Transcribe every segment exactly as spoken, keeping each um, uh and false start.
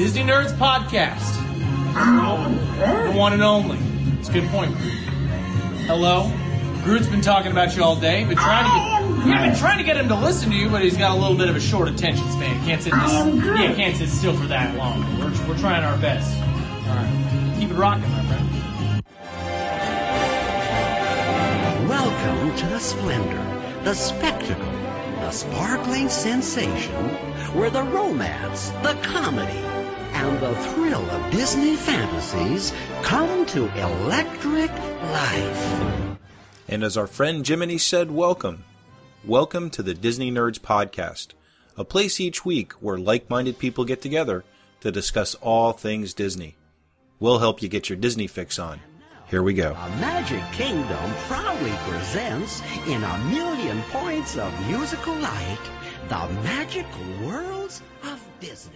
Disney Nerds Podcast. The one and only. It's a good point. Hello. Groot's been talking about you all day. Been trying to get, yeah, been trying to get him to listen to you, but he's got a little bit of a short attention span. Can't sit this, yeah, can't sit still for that long. We're we're trying our best. All right, keep it rocking, my friend. Welcome to the splendor, the spectacle, the sparkling sensation, where the romance, the comedy, and the thrill of Disney fantasies come to electric life. And as our friend Jiminy said, welcome. Welcome to the Disney Nerds Podcast, a place each week where like-minded people get together to discuss all things Disney. We'll help you get your Disney fix on. Here we go. The Magic Kingdom proudly presents, in a million points of musical light, the magical worlds of Disney.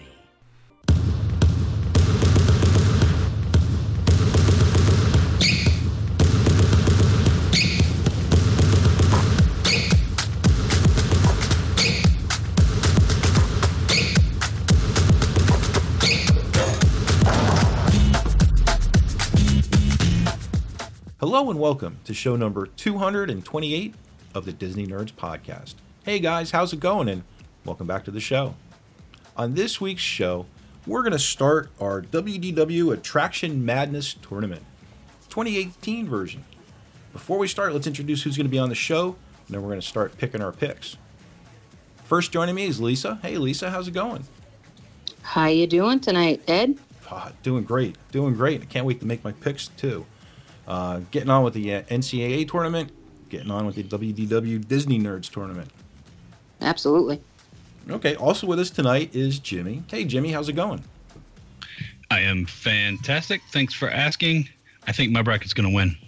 Hello and welcome to show number two hundred twenty-eight of the Disney Nerds Podcast. Hey guys, how's it going? And welcome back to the show. On this week's show, we're going to start our W D W Attraction Madness Tournament, twenty eighteen version. Before we start, let's introduce who's going to be on the show, and then we're going to start picking our picks. First joining me is Lisa. Hey Lisa, how's it going? How you doing tonight, Ed? Ah, doing great, doing great. I can't wait to make my picks too. Uh, getting on with the uh, N C A A tournament, getting on with the W D W Disney Nerds tournament. Absolutely. Okay, also with us tonight is Jimmy. Hey, Jimmy, how's it going? I am fantastic. Thanks for asking. I think my bracket's going to win.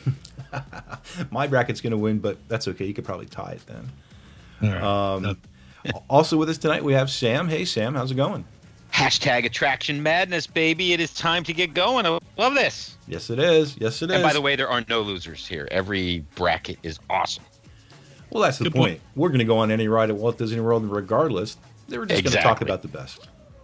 My bracket's going to win, but that's okay. You could probably tie it then. All right. Um, uh, also with us tonight, we have Sam. Hey, Sam, how's it going? Hashtag Attraction Madness, baby. It is time to get going. I love this. Yes, it is. Yes, it is. And by the way, there are no losers here. Every bracket is awesome. Well, that's the Good point. point. We're going to go on any ride at Walt Disney World regardless. They were just going to talk Exactly. about the best.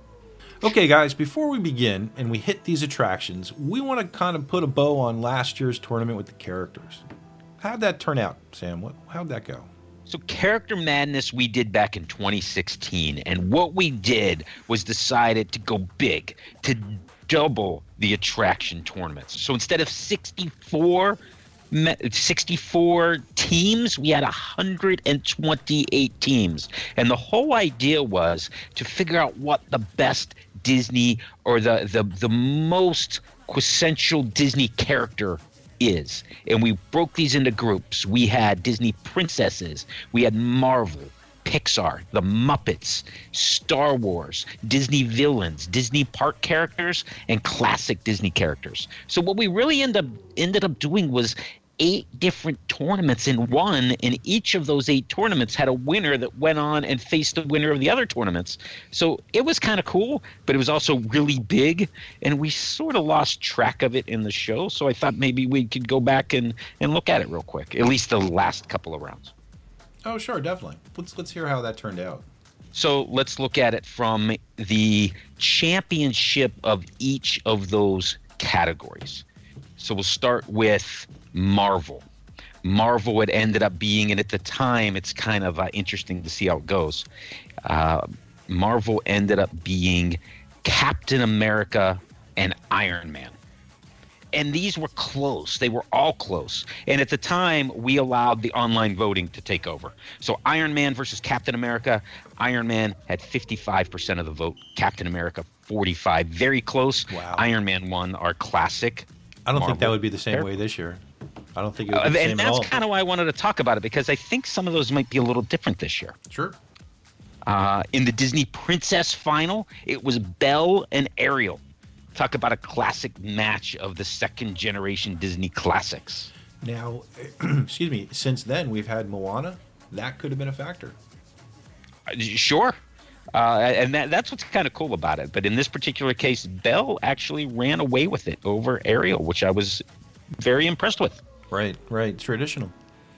Okay, guys, before we begin and we hit these attractions, we want to kind of put a bow on last year's tournament with the characters. How'd that turn out, Sam? What, how'd that go? So Character Madness we did back in twenty sixteen, and what we did was decided to go big, to double the attraction tournaments. So instead of sixty-four, me- sixty-four teams, we had one hundred twenty-eight teams. And the whole idea was to figure out what the best Disney or the, the, the most quintessential Disney character is. And we broke these into groups. We had Disney princesses, we had Marvel, Pixar, the Muppets, Star Wars, Disney villains, Disney park characters, and classic Disney characters. So what we really end up ended up doing was eight different tournaments in one, and each of those eight tournaments had a winner that went on and faced the winner of the other tournaments. So it was kind of cool, but it was also really big, and we sort of lost track of it in the show. So I thought maybe we could go back and, and look at it real quick, at least the last couple of rounds. Oh, sure, definitely. Let's let's hear how that turned out. So let's look at it from the championship of each of those categories. So we'll start with Marvel. Marvel had ended up being, and at the time, it's kind of uh, interesting to see how it goes. Uh, Marvel ended up being Captain America and Iron Man. And these were close. They were all close. And at the time, we allowed the online voting to take over. So Iron Man versus Captain America. Iron Man had fifty-five percent of the vote. Captain America, forty-five. Very close. Wow. Iron Man won our classic. I don't think Marvel that would be the same character. way this year. I don't think it would Uh, be the and same at that's all. kind of why I wanted to talk about it, because I think some of those might be a little different this year. Sure. Uh, in the Disney Princess Final, it was Belle and Ariel. Talk about a classic match of the second generation Disney classics. Now, excuse me, since then we've had Moana. That could have been a factor. Uh, Sure. Uh, and that, that's what's kind of cool about it. But in this particular case, Belle actually ran away with it over Ariel, which I was very impressed with. Right, right. Traditional.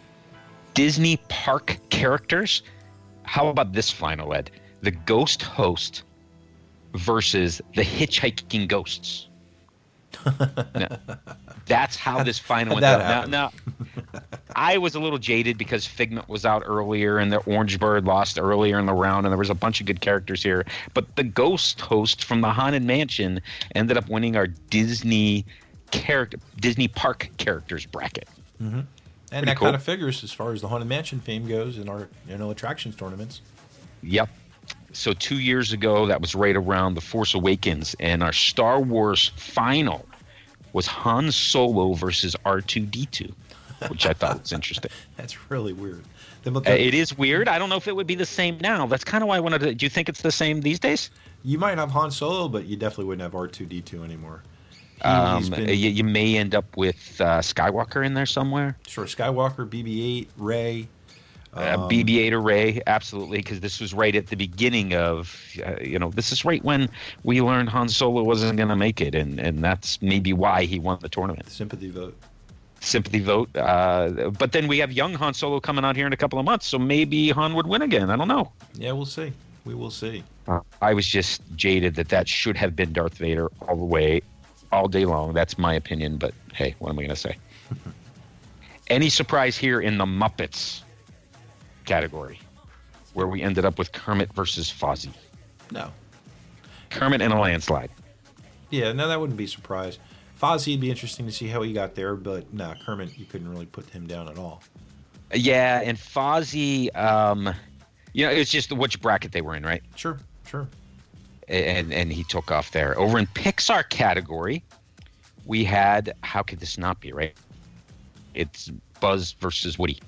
Disney park characters. How about this final, Ed? The ghost host versus the Hitchhiking Ghosts. Now, that's how this final went That down. Now, now, I was a little jaded because Figment was out earlier and the Orange Bird lost earlier in the round, and there was a bunch of good characters here. But the Ghost host from the Haunted Mansion ended up winning our Disney character, Disney Park characters bracket. Mm-hmm. And Pretty that cool. kind of figures as far as the Haunted Mansion fame goes in our you know attractions tournaments. Yep. So two years ago, that was right around The Force Awakens, and our Star Wars final was Han Solo versus R two D two, which I thought was interesting. That's really weird. The, Uh, it is weird. I don't know if it would be the same now. That's kind of why I wanted to. Do you think it's the same these days? you might have Han Solo, but you definitely wouldn't have R two D two anymore. He, Um, he's been, you, you may end up with uh, Skywalker in there somewhere. sure, Skywalker, B B eight, Rey. Uh, Um, B B eight array, absolutely, because this was right at the beginning of, uh, you know, this is right when we learned Han Solo wasn't going to make it, and, and that's maybe why he won the tournament. Sympathy vote. Sympathy vote. Uh, but then we have young Han Solo coming out here in a couple of months, so maybe Han would win again. I don't know. Yeah, we'll see. We will see. Uh, I was just jaded that that should have been Darth Vader all the way, all day long. That's my opinion, but hey, what am I going to say? Any surprise here in the Muppets category, where we ended up with Kermit versus Fozzie? No. Kermit in a landslide. Yeah, no, that wouldn't be a surprise. Fozzie would be interesting to see how he got there, but nah, Kermit, you couldn't really put him down at all. Yeah, and Fozzie, um, you know, it's just which bracket they were in, right? Sure, sure. And and he took off there. Over in Pixar category, we had, how could this not be, right? It's Buzz versus Woody.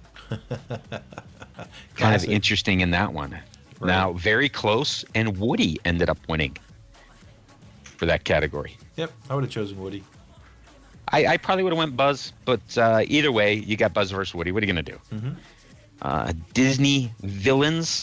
Kind Classic. of interesting in that one. Right. Now, very close, and Woody ended up winning for that category. Yep, I would have chosen Woody. I, I probably would have went Buzz, but uh, either way, you got Buzz versus Woody. What are you going to do? Mm-hmm. Uh, Disney villains.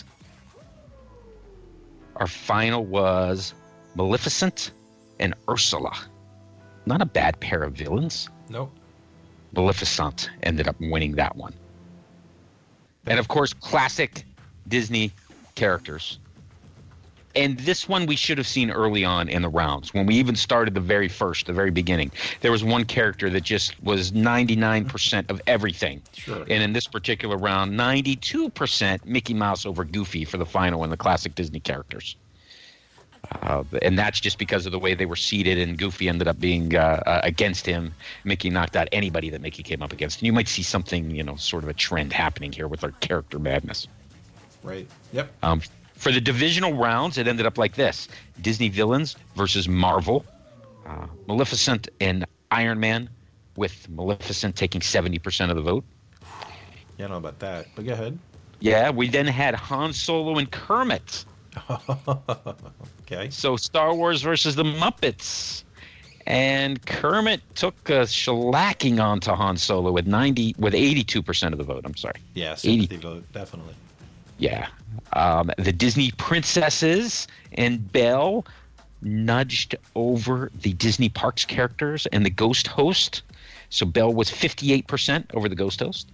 Our final was Maleficent and Ursula. Not a bad pair of villains. Nope. Maleficent ended up winning that one. And of course, classic Disney characters. And this one we should have seen early on in the rounds. When we even started the very first, the very beginning, there was one character that just was ninety-nine percent of everything. Sure. And in this particular round, ninety-two percent Mickey Mouse over Goofy for the final in the classic Disney characters. Uh, and that's just because of the way they were seated, and Goofy ended up being uh, uh, against him. Mickey knocked out anybody that Mickey came up against. And you might see something, you know, sort of a trend happening here with our character madness. Right. Yep. Um, for the divisional rounds, it ended up like this. Disney villains versus Marvel. Uh, Maleficent and Iron Man, with Maleficent taking seventy percent of the vote. Yeah, I don't know about that, but go ahead. Yeah, we then had Han Solo and Kermit. Okay. So Star Wars versus the Muppets. And Kermit took a shellacking onto Han Solo with ninety with eighty-two percent of the vote. I'm sorry. Yeah, sympathy eighty vote, definitely. Yeah. Um, the Disney princesses and Belle nudged over the Disney Parks characters and the Ghost host. So Belle was fifty-eight percent over the Ghost host,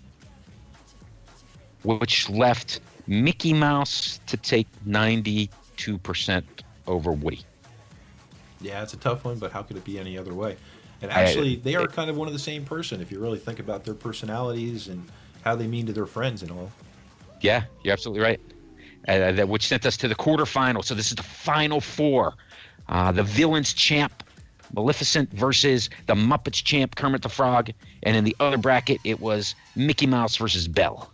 which left Mickey Mouse to take ninety-two percent over Woody. Yeah, it's a tough one, but how could it be any other way? And I- actually, they are kind of one of the same person if you really think about their personalities and how they mean to their friends and all. Yeah, you're absolutely right. Uh, that which sent us to the quarterfinal. So this is the final four. Uh, the villains champ, Maleficent versus the Muppets champ, Kermit the Frog. And in the other bracket, it was Mickey Mouse versus Belle.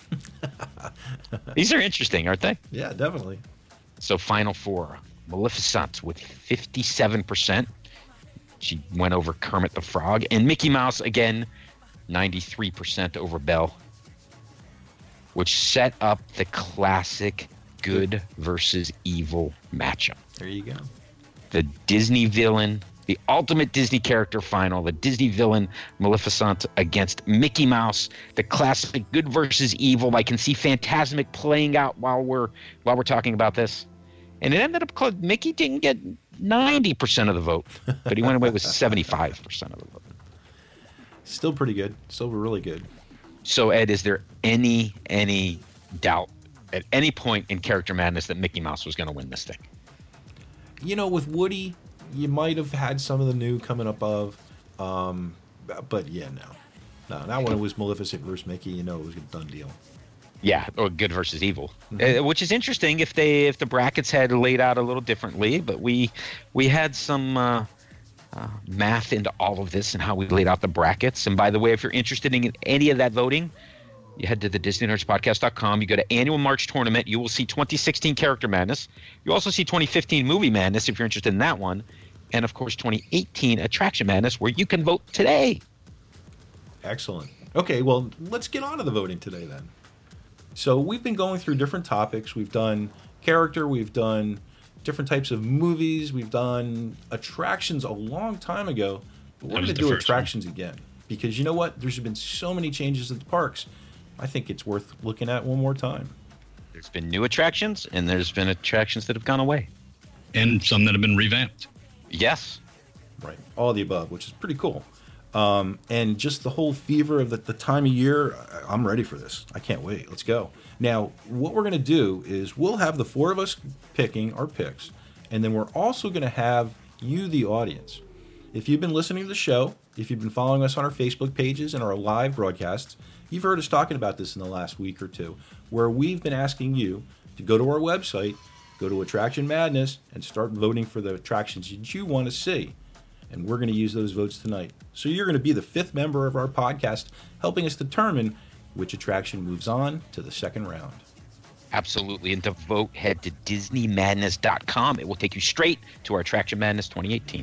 These are interesting, aren't they? Yeah, definitely. So final four. Maleficent with fifty-seven percent. She went over Kermit the Frog. And Mickey Mouse, again, ninety-three percent over Belle, which set up the classic good versus evil matchup. There you go. The Disney villain, the ultimate Disney character final, the Disney villain Maleficent against Mickey Mouse, the classic good versus evil. I can see Fantasmic playing out while we're while we're talking about this. And it ended up called Mickey didn't get ninety percent of the vote, but he went away with seventy-five percent of the vote. Still pretty good. Still really good. So, Ed, is there any any doubt at any point in Character Madness that Mickey Mouse was going to win this thing? you know, with Woody, you might have had some of the new coming up of, um, but yeah, no. No, not when it was Maleficent versus Mickey, you know it was a done deal. Yeah, or good versus evil, mm-hmm. uh, which is interesting if they if the brackets had laid out a little differently. But we we had some uh, uh, math into all of this and how we laid out the brackets. And by the way, if you're interested in any of that voting, you head to the Disney Nerds Podcast dot com. You go to Annual March Tournament. You will see twenty sixteen Character Madness. You also see twenty fifteen Movie Madness if you're interested in that one, and of course twenty eighteen Attraction Madness, where you can vote today. Excellent. Okay, well, let's get on to the voting today then. So we've been going through different topics. We've done character, we've done different types of movies, we've done attractions a long time ago, but we're going to do attractions one. again. Because you know what? There's been so many changes at the parks. I think it's worth looking at one more time. There's been new attractions, and there's been attractions that have gone away. And some that have been revamped. Yes. Right. All of the above, which is pretty cool. Um, and just the whole fever of the, the time of year, I'm ready for this. I can't wait. Let's go. Now, what we're going to do is we'll have the four of us picking our picks, and then we're also going to have you, the audience. If you've been listening to the show, if you've been following us on our Facebook pages and our live broadcasts, you've heard us talking about this in the last week or two, where we've been asking you to go to our website, go to Attraction Madness, and start voting for the attractions that you want to see. And we're going to use those votes tonight. So you're going to be the fifth member of our podcast, helping us determine which attraction moves on to the second round. Absolutely. And to vote, head to Disney Madness dot com. It will take you straight to our Attraction Madness twenty eighteen.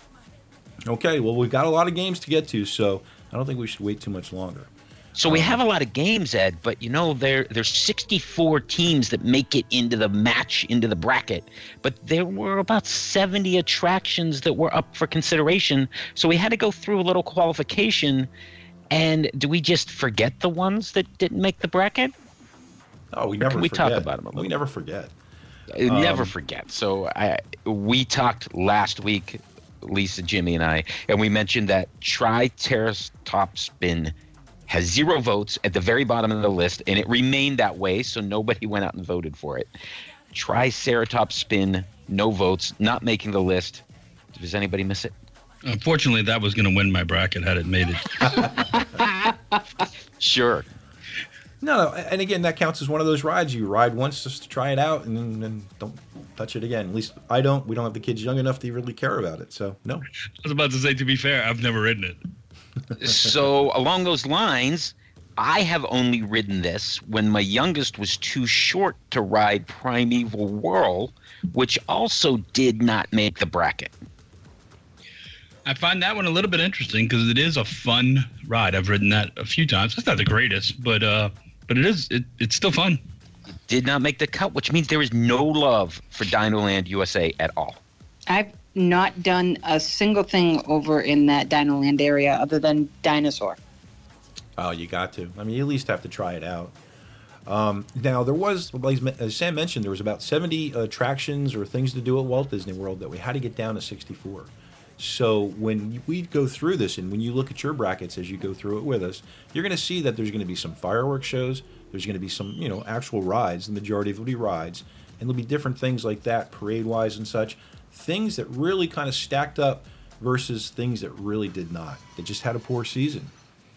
Okay, well, we've got a lot of games to get to, so I don't think we should wait too much longer. So we have a lot of games, Ed, but you know there there's sixty-four teams that make it into the match, into the bracket. But there were about seventy attractions that were up for consideration. So we had to go through a little qualification. And do we just forget the ones that didn't make the bracket? Oh, we never Can we forget. talk about them a little? We never forget. Um, never Um, forget. So I we talked last week, Lisa, Jimmy, and I, and we mentioned that Tri-Terratop Spin has zero votes at the very bottom of the list, and it remained that way, so nobody went out and voted for it. Triceratops Spin, no votes, not making the list. Does anybody miss it? Unfortunately, that was going to win my bracket had it made it. Sure. No, no, and again, that counts as one of those rides. You ride once just to try it out, and then, then don't touch it again. At least I don't. We don't have the kids young enough to really care about it, so no. I was about to say, to be fair, I've never ridden it. So along those lines, I have only ridden this when my youngest was too short to ride Primeval Whirl, which also did not make the bracket. I find that one a little bit interesting because it is a fun ride. I've ridden that a few times. It's not the greatest, but uh, but it is. It, it's still fun. It did not make the cut, which means there is no love for Dino Land U S A at all. I've not done a single thing over in that Dino Land area other than Dinosaur. Oh, you got to. I mean, you at least have to try it out. Um, now, there was, as Sam mentioned, there was about seventy attractions or things to do at Walt Disney World that we had to get down to sixty-four. So when we go through this, and when you look at your brackets as you go through it with us, you're going to see that there's going to be some fireworks shows. There's going to be some, you know, actual rides. The majority of it will be rides. And there'll be different things like that, parade-wise and such. Things that really kind of stacked up versus things that really did not. They just had a poor season.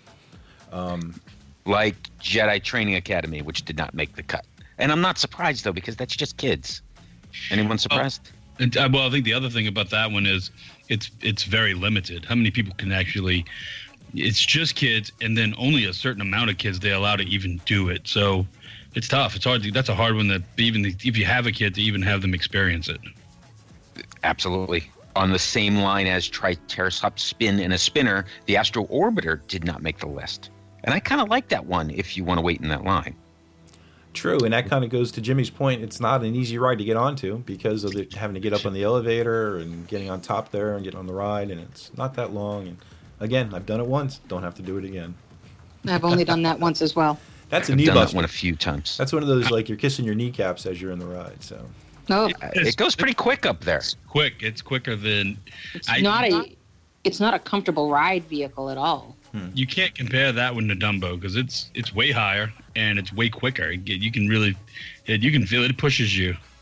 Um, like Jedi Training Academy, which did not make the cut. And I'm not surprised, though, because that's just kids. Anyone surprised? Oh, and, uh, well, I think the other thing about that one is it's it's very limited. How many people can actually – it's just kids, and then only a certain amount of kids they allow to even do it. So it's tough. It's hard. To, that's a hard one that even if you have a kid to even have them experience it. Absolutely. On the same line as Triceratops Spin and a Spinner, the Astro Orbiter did not make the list. And I kind of like that one if you want to wait in that line. True, and that kind of goes to Jimmy's point. It's not an easy ride to get onto because of the, having to get up on the elevator and getting on top there and getting on the ride, and it's not that long. And again, I've done it once. Don't have to do it again. I've only done that once as well. That's a I've knee done buster. that one a few times. That's one of those, like, you're kissing your kneecaps as you're in the ride. So No, It goes pretty quick up there. It's quick. It's quicker than it's I- not a it's not a comfortable ride vehicle at all. you can't compare that one to Dumbo because it's it's way higher and it's way quicker. You you can really, you can feel it. It pushes you.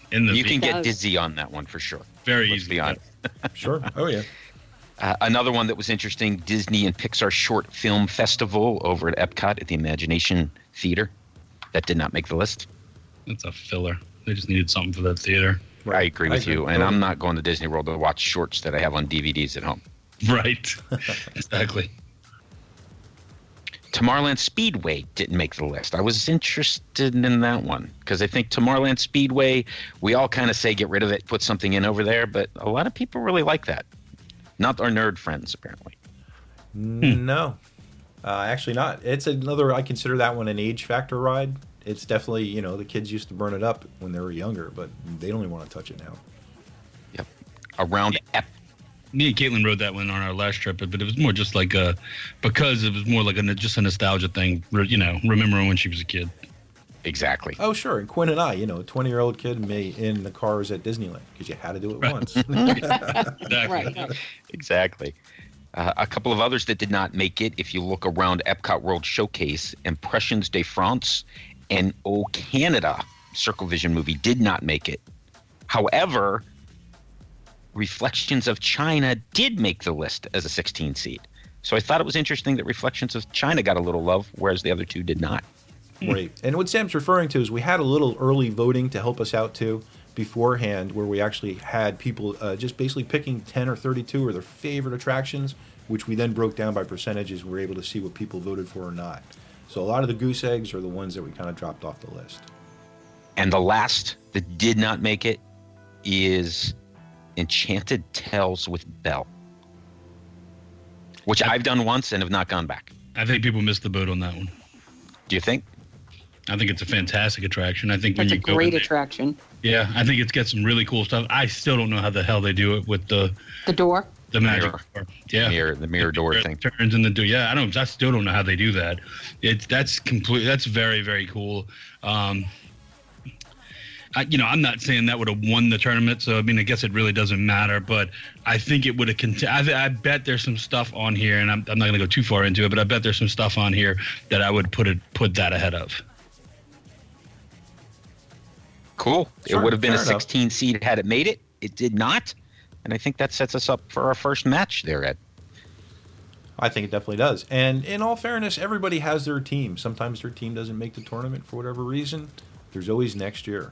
In the You can V. get dizzy on that one for sure. Very Let's easy. be honest. Sure. Oh, yeah. Uh, another one that was interesting, Disney and Pixar Short Film Festival over at Epcot at the Imagination Theater. That did not make the list. That's a filler. They just needed something for that theater. I agree with I you. agree. And I'm not going to Disney World to watch shorts that I have on D V Ds at home. Right. Exactly. Tomorrowland Speedway didn't make the list. I was interested in that one because I think Tomorrowland Speedway, we all kind of say get rid of it, put something in over there, but a lot of people really like that. Not our nerd friends, apparently. No, uh, actually not. It's another, I consider that one an age factor ride. It's definitely, you know, the kids used to burn it up when they were younger, but they don't even want to touch it now. Yep. Around Ep- Me and Caitlin rode that one on our last trip, but it was more just like a, because it was more like a, just a nostalgia thing, you know, remembering when she was a kid. Exactly. Oh, sure. And Quinn and I, you know, a twenty-year-old kid may in the cars at Disneyland because you had to do it Right. once. Exactly. Right. Exactly. Uh, a couple of others that did not make it, if you look around Epcot World Showcase, Impressions de France and O Canada Circle Vision movie did not make it. However, Reflections of China did make the list as a sixteen seed. So I thought it was interesting that Reflections of China got a little love, whereas the other two did not. Right. And what Sam's referring to is we had a little early voting to help us out too beforehand where we actually had people uh, just basically picking ten or thirty-two or their favorite attractions, which we then broke down by percentages. We were able to see what people voted for or not. So a lot of the goose eggs are the ones that we kind of dropped off the list. And the last that did not make it is Enchanted Tales with Belle, which I've done once and have not gone back. I think people missed the boat on that one. Do you think? I think it's a fantastic attraction. I think when That's a you go great in there- attraction. Yeah, I think it's got some really cool stuff. I still don't know how the hell they do it with the The door. the magic Mirror. door. Yeah, Mirror, the mirror door It thing. turns in the door. Yeah, I don't. I still don't know how they do that. It's that's complete. That's very very cool. Um, I, you know, I'm not saying that would have won the tournament, so I mean, I guess it really doesn't matter. But I think it would have. Cont- I, I bet there's some stuff on here, and I'm, I'm not going to go too far into it, but I bet there's some stuff on here that I would put it put that ahead of. Cool. Sure, it would have been a fair enough. sixteen seed had it made it. It did not. And I think that sets us up for our first match there, Ed. I think it definitely does. And in all fairness, everybody has their team. Sometimes their team doesn't make the tournament for whatever reason. There's always next year.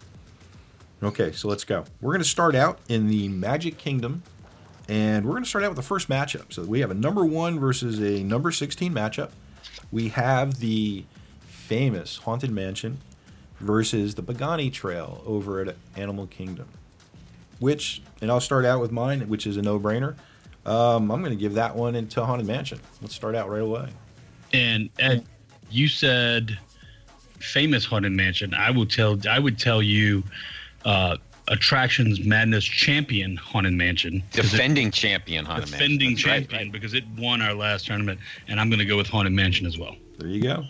Okay, so let's go. We're going to start out in the Magic Kingdom, and we're going to start out with the first matchup. So we have a number one versus a number sixteen matchup. We have the famous Haunted Mansion versus the Pagani Trail over at Animal Kingdom. Which, and I'll start out with mine, which is a no-brainer. Um, I'm going to give that one into Haunted Mansion. Let's start out right away. And Ed, you said famous Haunted Mansion. I will tell. I would tell you, uh, Attractions Madness champion Haunted Mansion. 'cause Defending champion, Haunted it, Mansion. defending That's right, champion right. because it won our last tournament, and I'm going to go with Haunted Mansion as well. There you go.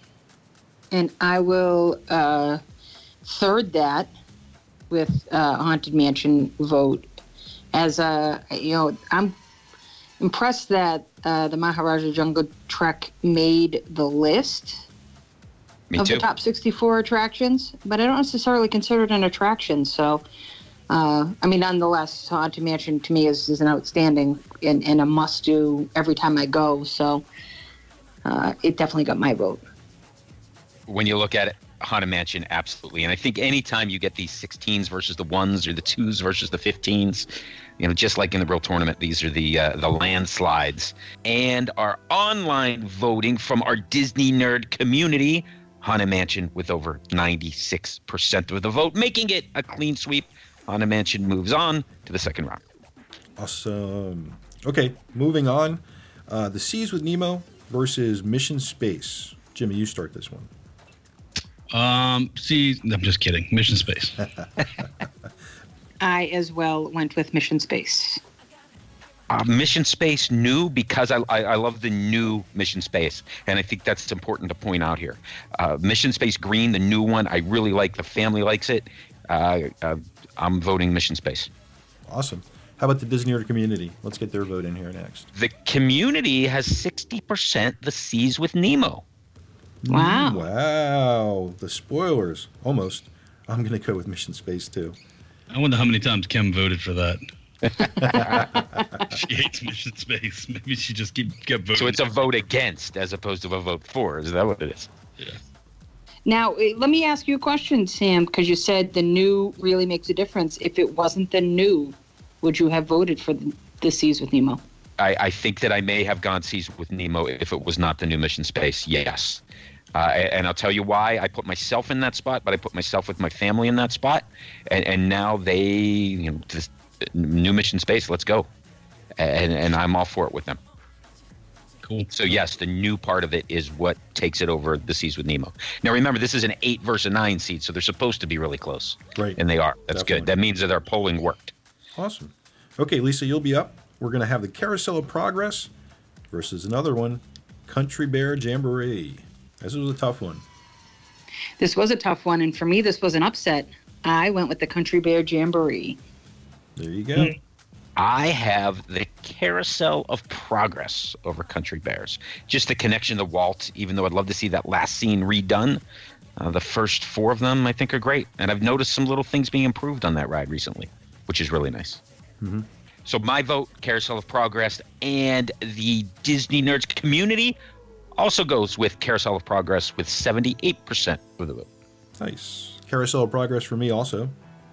And I will uh, third that with uh, Haunted Mansion vote. As a, you know, I'm impressed that uh, the Maharaja Jungle Trek made the list Me of too. the top sixty-four attractions, but I don't necessarily consider it an attraction. So, uh, I mean, nonetheless, Haunted Mansion to me is, is an outstanding and, and a must-do every time I go. So, uh, it definitely got my vote. When you look at it, Haunted Mansion, absolutely. And I think anytime you get these sixteens versus the ones or the twos versus the fifteens, you know, just like in the real tournament, these are the uh, the landslides. And our online voting from our Disney nerd community, Haunted Mansion with over ninety-six percent of the vote, making it a clean sweep. Haunted Mansion moves on to the second round. Awesome. Okay, moving on. Uh, the Seas with Nemo versus Mission Space. Jimmy, you start this one. Um, see, I'm just kidding. Mission Space. I as well went with Mission Space. Uh, Mission Space new because I, I I love the new Mission Space, and I think that's important to point out here. Uh, Mission Space Green, the new one, I really like. The family likes it. Uh, uh, I'm voting Mission Space. Awesome. How about the Disney Nerd community? Let's get their vote in here next. The community has sixty percent the Seas with Nemo. Wow. Mm, wow. The spoilers. Almost. I'm going to go with Mission Space too. I wonder how many times Kim voted for that. She hates Mission Space. Maybe she just keep kept voting. So it's a vote against as opposed to a vote for. Is that what it is? Yeah. Now, eh, let me ask you a question, Sam, because you said the new really makes a difference. If it wasn't the new, would you have voted for the, the Seas with Nemo? I, I think that I may have gone Seas with Nemo if it was not the new Mission Space. Yes. Uh, and I'll tell you why. I put myself in that spot, but I put myself with my family in that spot. And, and now they, you know, this new Mission Space, let's go. And, and I'm all for it with them. Cool. So, yes, the new part of it is what takes it over the Seas with Nemo. Now, remember, this is an eight versus a nine seed, so they're supposed to be really close. Right. And they are. That's Definitely. good. That means that our polling worked. Awesome. Okay, Lisa, you'll be up. We're going to have the Carousel of Progress versus another one, Country Bear Jamboree. This was a tough one. This was a tough one, and for me, this was an upset. I went with the Country Bear Jamboree. There you go. I have the Carousel of Progress over Country Bears. Just the connection to Walt, even though I'd love to see that last scene redone. Uh, the first four of them, I think, are great. And I've noticed some little things being improved on that ride recently, which is really nice. Mm-hmm. So my vote, Carousel of Progress, and the Disney Nerds community also goes with Carousel of Progress with seventy-eight percent of the vote. Nice. Carousel of Progress for me also.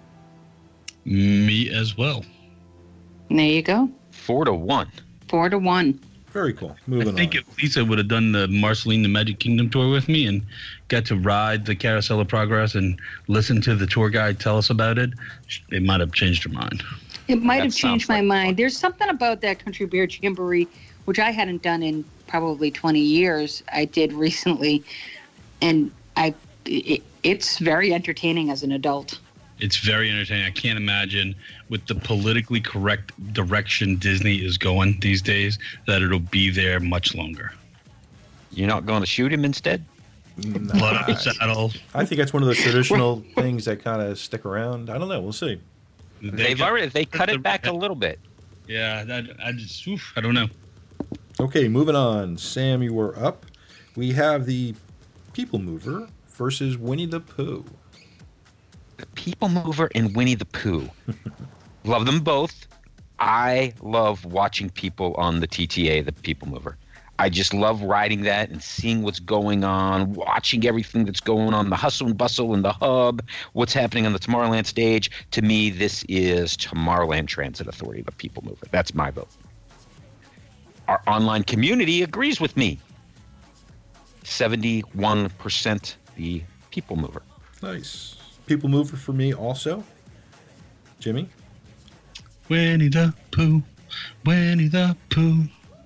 Me as well. And there you go. Four to one. Four to one. Very cool. I Moving think on. if Lisa would have done the Marceline the Magic Kingdom tour with me and got to ride the Carousel of Progress and listen to the tour guide tell us about it, it might have changed her mind. It might That have changed sounds my like mind. fun. There's something about that Country Bear Jamboree, which I hadn't done in probably twenty years. I did recently, and I it, it's very entertaining as an adult. It's very entertaining. I can't imagine with the politically correct direction Disney is going these days that it'll be there much longer. You're not going to shoot him instead? Blood on the saddle. I think that's one of those traditional things that kind of stick around. I don't know. We'll see. They They've got- already they cut the- it back a little bit. Yeah, that, I just oof, I don't know. Okay, moving on. Sam, you were up. We have the People Mover versus Winnie the Pooh. The People Mover and Winnie the Pooh. Love them both. I love watching people on the T T A, the People Mover. I just love riding that and seeing what's going on, watching everything that's going on, the hustle and bustle in the hub, what's happening on the Tomorrowland stage. To me, this is Tomorrowland Transit Authority, the People Mover. That's my vote. Our online community agrees with me. seventy-one percent the People Mover. Nice. People Mover for me also. Jimmy? Winnie the Pooh, Winnie the Pooh.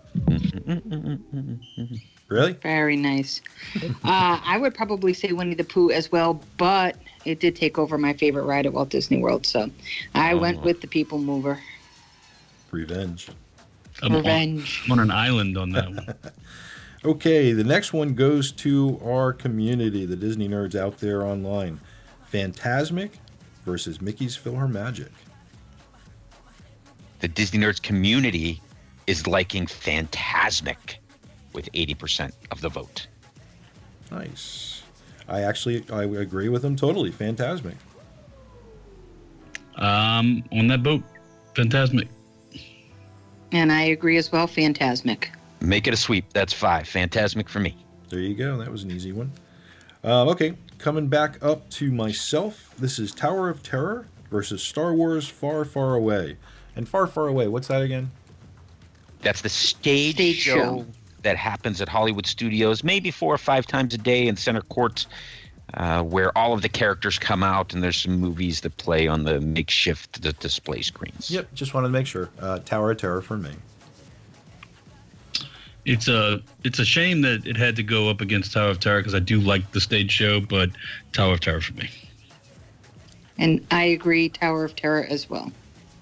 Really? Very nice. uh, I would probably say Winnie the Pooh as well, but it did take over my favorite ride at Walt Disney World, so I went with the People Mover. Revenge. I'm on- Revenge. I'm on an island on that one. Okay, the next one goes to our community, the Disney nerds out there online. Fantasmic versus Mickey's PhilharMagic. The Disney Nerds community is liking Fantasmic with eighty percent of the vote. Nice. I actually I agree with them totally. Fantasmic. Um, on that boat, Fantasmic. And I agree as well, Fantasmic. Make it a sweep. That's five. Fantasmic for me. There you go. That was an easy one. Uh, okay, coming back up to myself. This is Tower of Terror versus Star Wars Far, Far Away. And Far, Far Away, what's that again? That's the stage, Stage show, show. that happens at Hollywood Studios, maybe four or five times a day in Center Court, uh, where all of the characters come out and there's some movies that play on the makeshift d- display screens. Yep, just wanted to make sure. Uh, Tower of Terror for me. It's a it's a shame that it had to go up against Tower of Terror because I do like the stage show, but Tower of Terror for me. And I agree, Tower of Terror as well.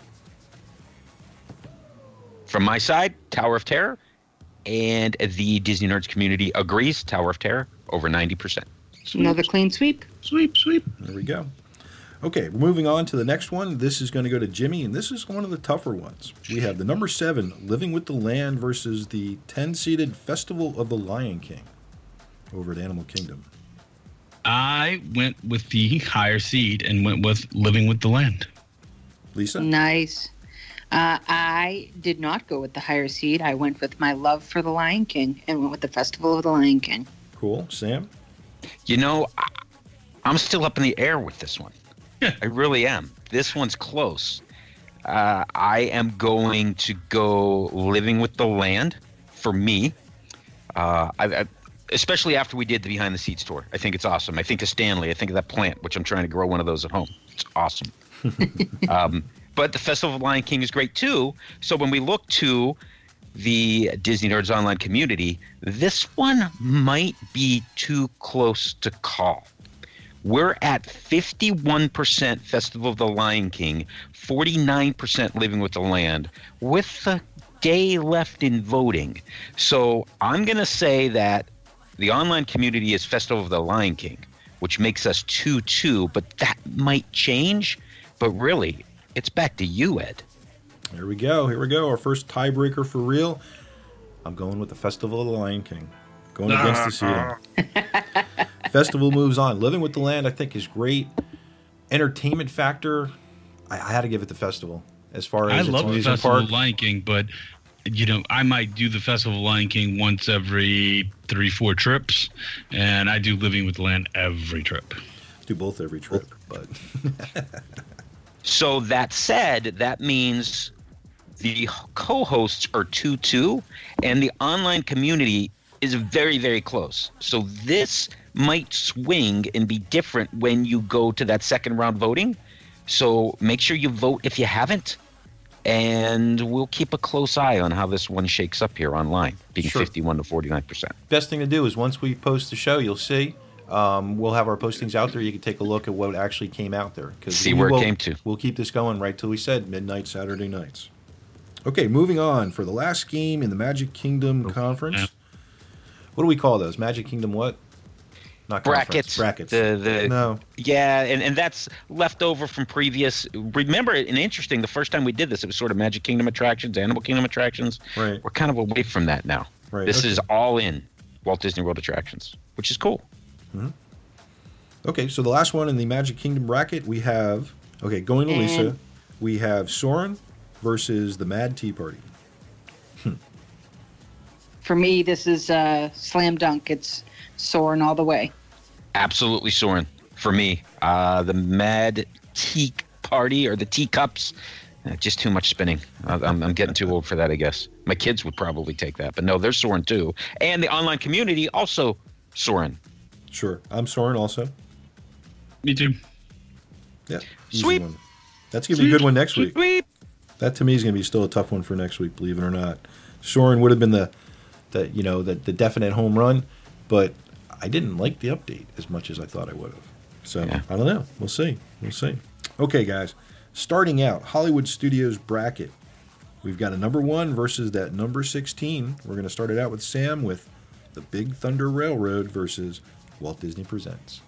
From my side, Tower of Terror, and the Disney Nerds community agrees, Tower of Terror, over ninety percent. Another clean sweep. Sweep, sweep. There we go. Okay, we're moving on to the next one. This is going to go to Jimmy, and this is one of the tougher ones. We have the number seven, Living with the Land, versus the ten-seated Festival of the Lion King over at Animal Kingdom. I went with the higher seed and went with Living with the Land. Lisa? Nice. Uh, I did not go with the higher seed. I went with my love for The Lion King and went with the Festival of the Lion King. Cool. Sam? You know, I- I'm still up in the air with this one. Yeah. I really am. This one's close. Uh, I am going to go Living with the Land for me. Uh, I, I, especially after we did the Behind the Seats tour. I think it's awesome. I think of Stanley. I think of that plant, which I'm trying to grow one of those at home. It's awesome. um, but the Festival of the Lion King is great too. So when we look to the Disney Nerds online community, this one might be too close to call. We're at fifty-one percent Festival of the Lion King, forty-nine percent Living with the Land, with a day left in voting. So I'm going to say that the online community is Festival of the Lion King, which makes us two two, but that might change. But really, it's back to you, Ed. Here we go. Here we go. Our first tiebreaker for real. I'm going with the Festival of the Lion King. Going against the seating. Festival moves on. Living with the Land, I think, is great. Entertainment factor, I, I had to give it the Festival. As far I as its love the amusement Festival park. of Lion King, but you know, I might do the Festival of Lion King once every three, four trips, and I do Living with the Land every trip. Do both every trip, but So that said, that means the co-hosts are two two, and the online community is very, very close. So this might swing and be different when you go to that second round voting. So make sure you vote if you haven't, and we'll keep a close eye on how this one shakes up here online, being Sure. fifty-one to forty-nine percent. best thing to do is once we post the show, you'll see. Um, we'll have our postings out there. You can take a look at what actually came out there. 'Cause See we where it will- came to. We'll keep this going right till we said midnight Saturday nights. Okay, moving on for the last game in the Magic Kingdom Conference. yeah. What do we call those? Magic Kingdom what? Not Brackets. conference. Brackets. The, the, no. Yeah, and, and that's left over from previous. Remember, and interesting, the first time we did this, it was sort of Magic Kingdom attractions, Animal Kingdom attractions. Right. We're kind of away from that now. Right, This okay. is all in Walt Disney World attractions, which is cool. Okay, so the last one in the Magic Kingdom bracket, we have, okay, going to Lisa, And- we have Soarin' versus the Mad Tea Party. For me, this is uh, slam dunk. It's Soarin' all the way. Absolutely Soarin' for me. Uh, the Mad Tea Party or the teacups, uh, just too much spinning. I- I'm, I'm getting too old for that, I guess. My kids would probably take that, but no, they're Soarin' too. And the online community also Soarin'. Sure, I'm Soarin' also. Me too. Yeah, easy Sweep. one. That's going to be a good one next week. Sweep. That to me is going to be still a tough one for next week, believe it or not. Soarin' would have been the, the you know, the, the definite home run, but I didn't like the update as much as I thought I would have. So, Yeah. I don't know. We'll see. We'll see. Okay, guys. Starting out, Hollywood Studios bracket. We've got a number one versus that number sixteen. We're going to start it out with Sam with the Big Thunder Railroad versus Walt Disney Presents.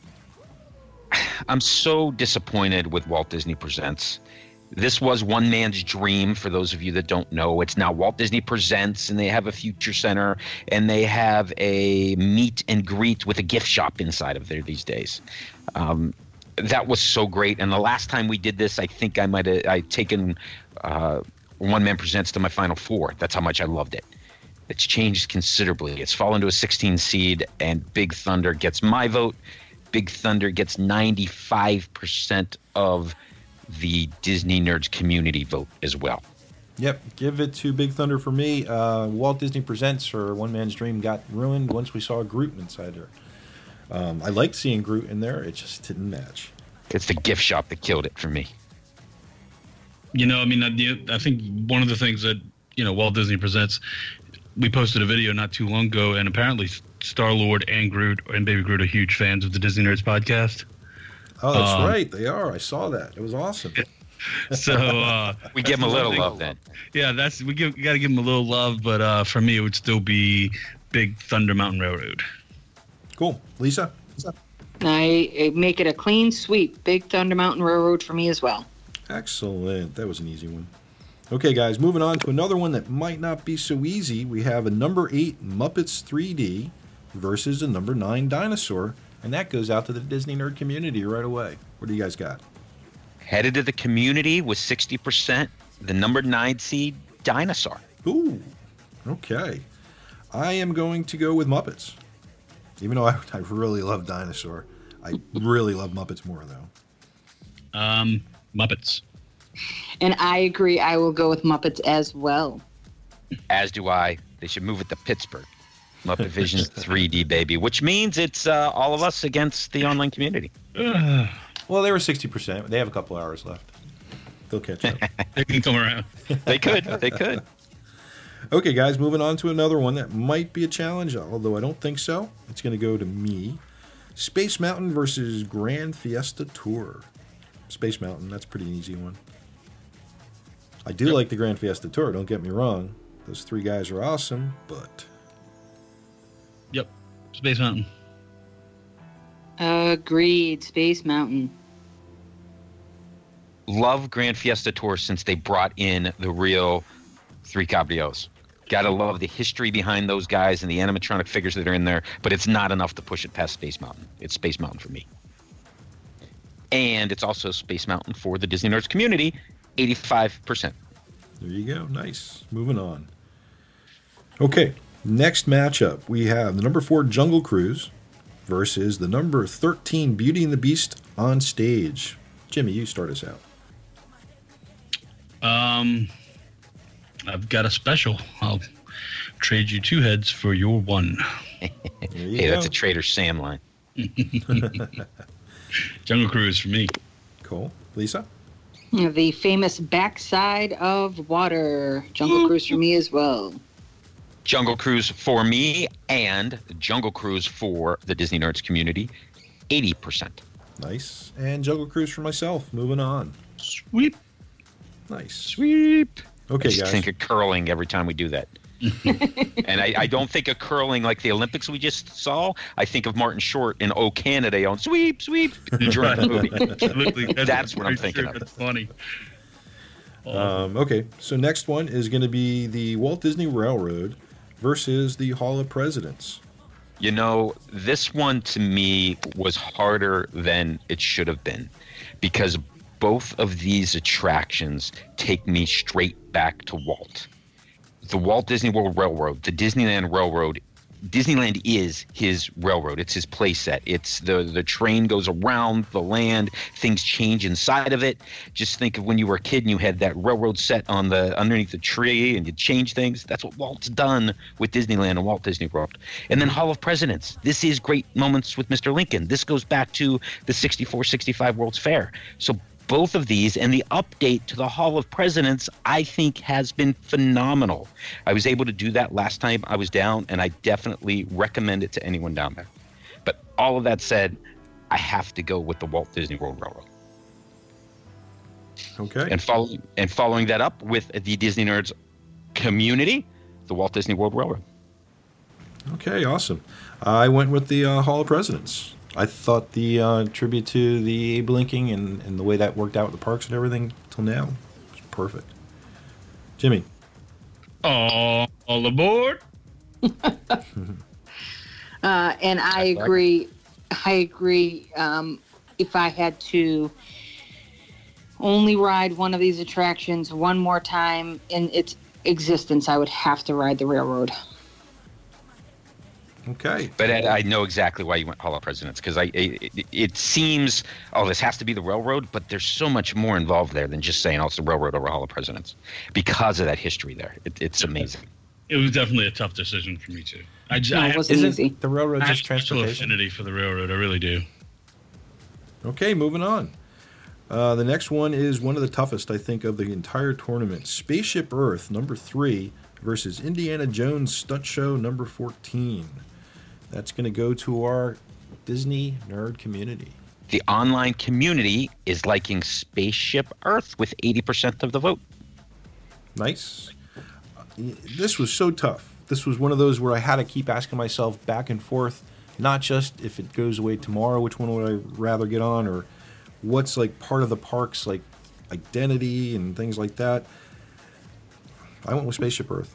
I'm so disappointed with Walt Disney Presents. This was one man's dream, for those of you that don't know. It's now Walt Disney Presents, and they have a future center, and they have a meet and greet with a gift shop inside of there these days. Um, that was so great. And the last time we did this, I think I might have I taken uh, One Man Presents to my Final Four. That's how much I loved it. It's changed considerably. It's fallen to a sixteen seed, and Big Thunder gets my vote. Big Thunder gets ninety-five percent of the Disney Nerds community vote as well. Yep, give it to Big Thunder for me. Uh, Walt Disney Presents or One Man's Dream got ruined once we saw Groot inside there. Um, I liked seeing Groot in there. It just didn't match. It's the gift shop that killed it for me. You know, I mean, I, I think one of the things that, you know, Walt Disney Presents, we posted a video not too long ago, and apparently Star-Lord and Groot and Baby Groot are huge fans of the Disney Nerds podcast. Oh, that's Um, right. They are. I saw that. It was awesome. So uh, We give them a that's the little one love thing- then. Yeah, that's we give we got to give them a little love, but uh, for me, it would still be Big Thunder Mountain Railroad. Cool. Lisa? I I make it a clean sweep. Big Thunder Mountain Railroad for me as well. Excellent. That was an easy one. Okay, guys, moving on to another one that might not be so easy. We have a number eight Muppets three D versus a number nine Dinosaur And that goes out to the Disney nerd community right away. What do you guys got? Headed to the community with sixty percent, the number nine seed, Dinosaur. Ooh, okay. I am going to go with Muppets. Even though I, I really love Dinosaur. I really love Muppets more, though. Um, Muppets. And I agree. I will go with Muppets as well. As do I. They should move it to Pittsburgh. Muppet Vision three D, baby, which means it's uh, all of us against the online community. Well, they were sixty percent. They have a couple hours left. They'll catch up. They can come around. They could. They could. Okay, guys, moving on to another one that might be a challenge, although I don't think so. It's going to go to me. Space Mountain versus Grand Fiesta Tour. Space Mountain, that's a pretty easy one. I do Yep. like the Grand Fiesta Tour, don't get me wrong. Those three guys are awesome, but... Yep. Space Mountain. Agreed. Space Mountain. Love Grand Fiesta Tour since they brought in the real Three Caballeros. Gotta love the history behind those guys and the animatronic figures that are in there, but it's not enough to push it past Space Mountain. It's Space Mountain for me. And it's also Space Mountain for the Disney Nerds community, eighty-five percent. There you go. Nice. Moving on. Okay, next matchup. We have the number four Jungle Cruise versus the number thirteen Beauty and the Beast on stage. Jimmy, you start us out. Um, I've got a special. I'll trade you two heads for your one. There you Hey, go. that's a Trader Sam line. Jungle Cruise for me. Cool. Lisa? The famous backside of water. Jungle Cruise for me as well. Jungle Cruise for me and Jungle Cruise for the Disney Nerds community, eighty percent. Nice. And Jungle Cruise for myself. Moving on. Sweep. Nice. Sweep. Okay, I just guys. think of curling every time we do that. And I, I don't think of curling like the Olympics we just saw. I think of Martin Short in O Canada on sweep, sweep during the movie. Absolutely. That's what I'm very thinking true. of. That's funny. Um, okay, so next one is going to be the Walt Disney Railroad versus the Hall of Presidents. You know, this one to me was harder than it should have been because both of these attractions take me straight back to Walt. The Walt Disney World Railroad, the Disneyland Railroad, Disneyland is his railroad. It's his playset. It's the the train goes around the land. Things change inside of it. Just think of when you were a kid and you had that railroad set on the underneath the tree and you change things. That's what Walt's done with Disneyland and Walt Disney World. And then Hall of Presidents. This is Great Moments with Mister Lincoln. This goes back to the sixty-four sixty-five World's Fair. So both of these and the update to the Hall of Presidents, I think, has been phenomenal. I was able to do that last time I was down, and I definitely recommend it to anyone down there. But all of that said, I have to go with the Walt Disney World Railroad. Okay. And following and following that up with the Disney Nerds community, the Walt Disney World Railroad. Okay, awesome. I went with the uh, Hall of Presidents. I thought the uh, tribute to the Abe Lincoln and, and the way that worked out with the parks and everything till now was perfect. Jimmy. All, all aboard. Uh, and I agree. I agree. Um, if I had to only ride one of these attractions one more time in its existence, I would have to ride the railroad. Okay. But Ed, I know exactly why you went Hall of Presidents because I it, it seems oh this has to be the railroad, but there's so much more involved there than just saying oh it's the railroad over Hall of Presidents because of that history there. It, it's amazing. It was definitely a tough decision for me too. I, j- No, I it have, wasn't Isn't easy. the railroad I have just special transportation? affinity for the railroad. I really do. Okay, moving on. Uh, the next one is one of the toughest, I think, of the entire tournament. Spaceship Earth, number three, versus Indiana Jones Stunt Show, number fourteen. That's going to go to our Disney nerd community. The online community is liking Spaceship Earth with eighty percent of the vote. Nice. Uh, This was so tough. This was one of those where I had to keep asking myself back and forth, not just if it goes away tomorrow, which one would I rather get on, or what's like part of the park's like identity and things like that. I went with Spaceship Earth,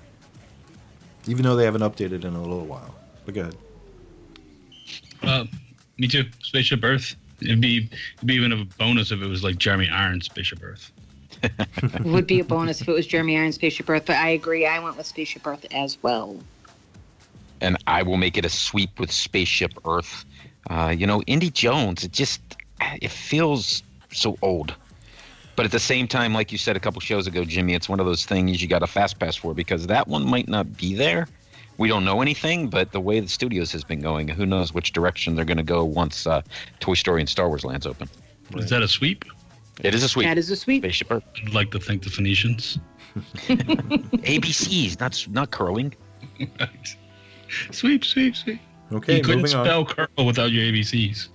even though they haven't updated in a little while. But go ahead. Uh, Me too. Spaceship Earth. It'd be, it'd be even a bonus if it was like Jeremy Irons' Spaceship Earth. It would be a bonus if it was Jeremy Irons' Spaceship Earth, but I agree. I went with Spaceship Earth as well. And I will make it a sweep with Spaceship Earth. Uh, you know, Indy Jones, it just, it feels so old. But at the same time, like you said a couple shows ago, Jimmy, it's one of those things you got a fast pass for because that one might not be there. We don't know anything, but the way the studios has been going, who knows which direction they're going to go once uh, Toy Story and Star Wars lands open. Right. Is that a sweep? It is a sweep. That is a sweep. Spaceship Earth. I'd like to thank the Phoenicians. A B Cs, not not curling. Sweep, sweep, sweep. Okay, you couldn't moving on. spell curl without your A B Cs.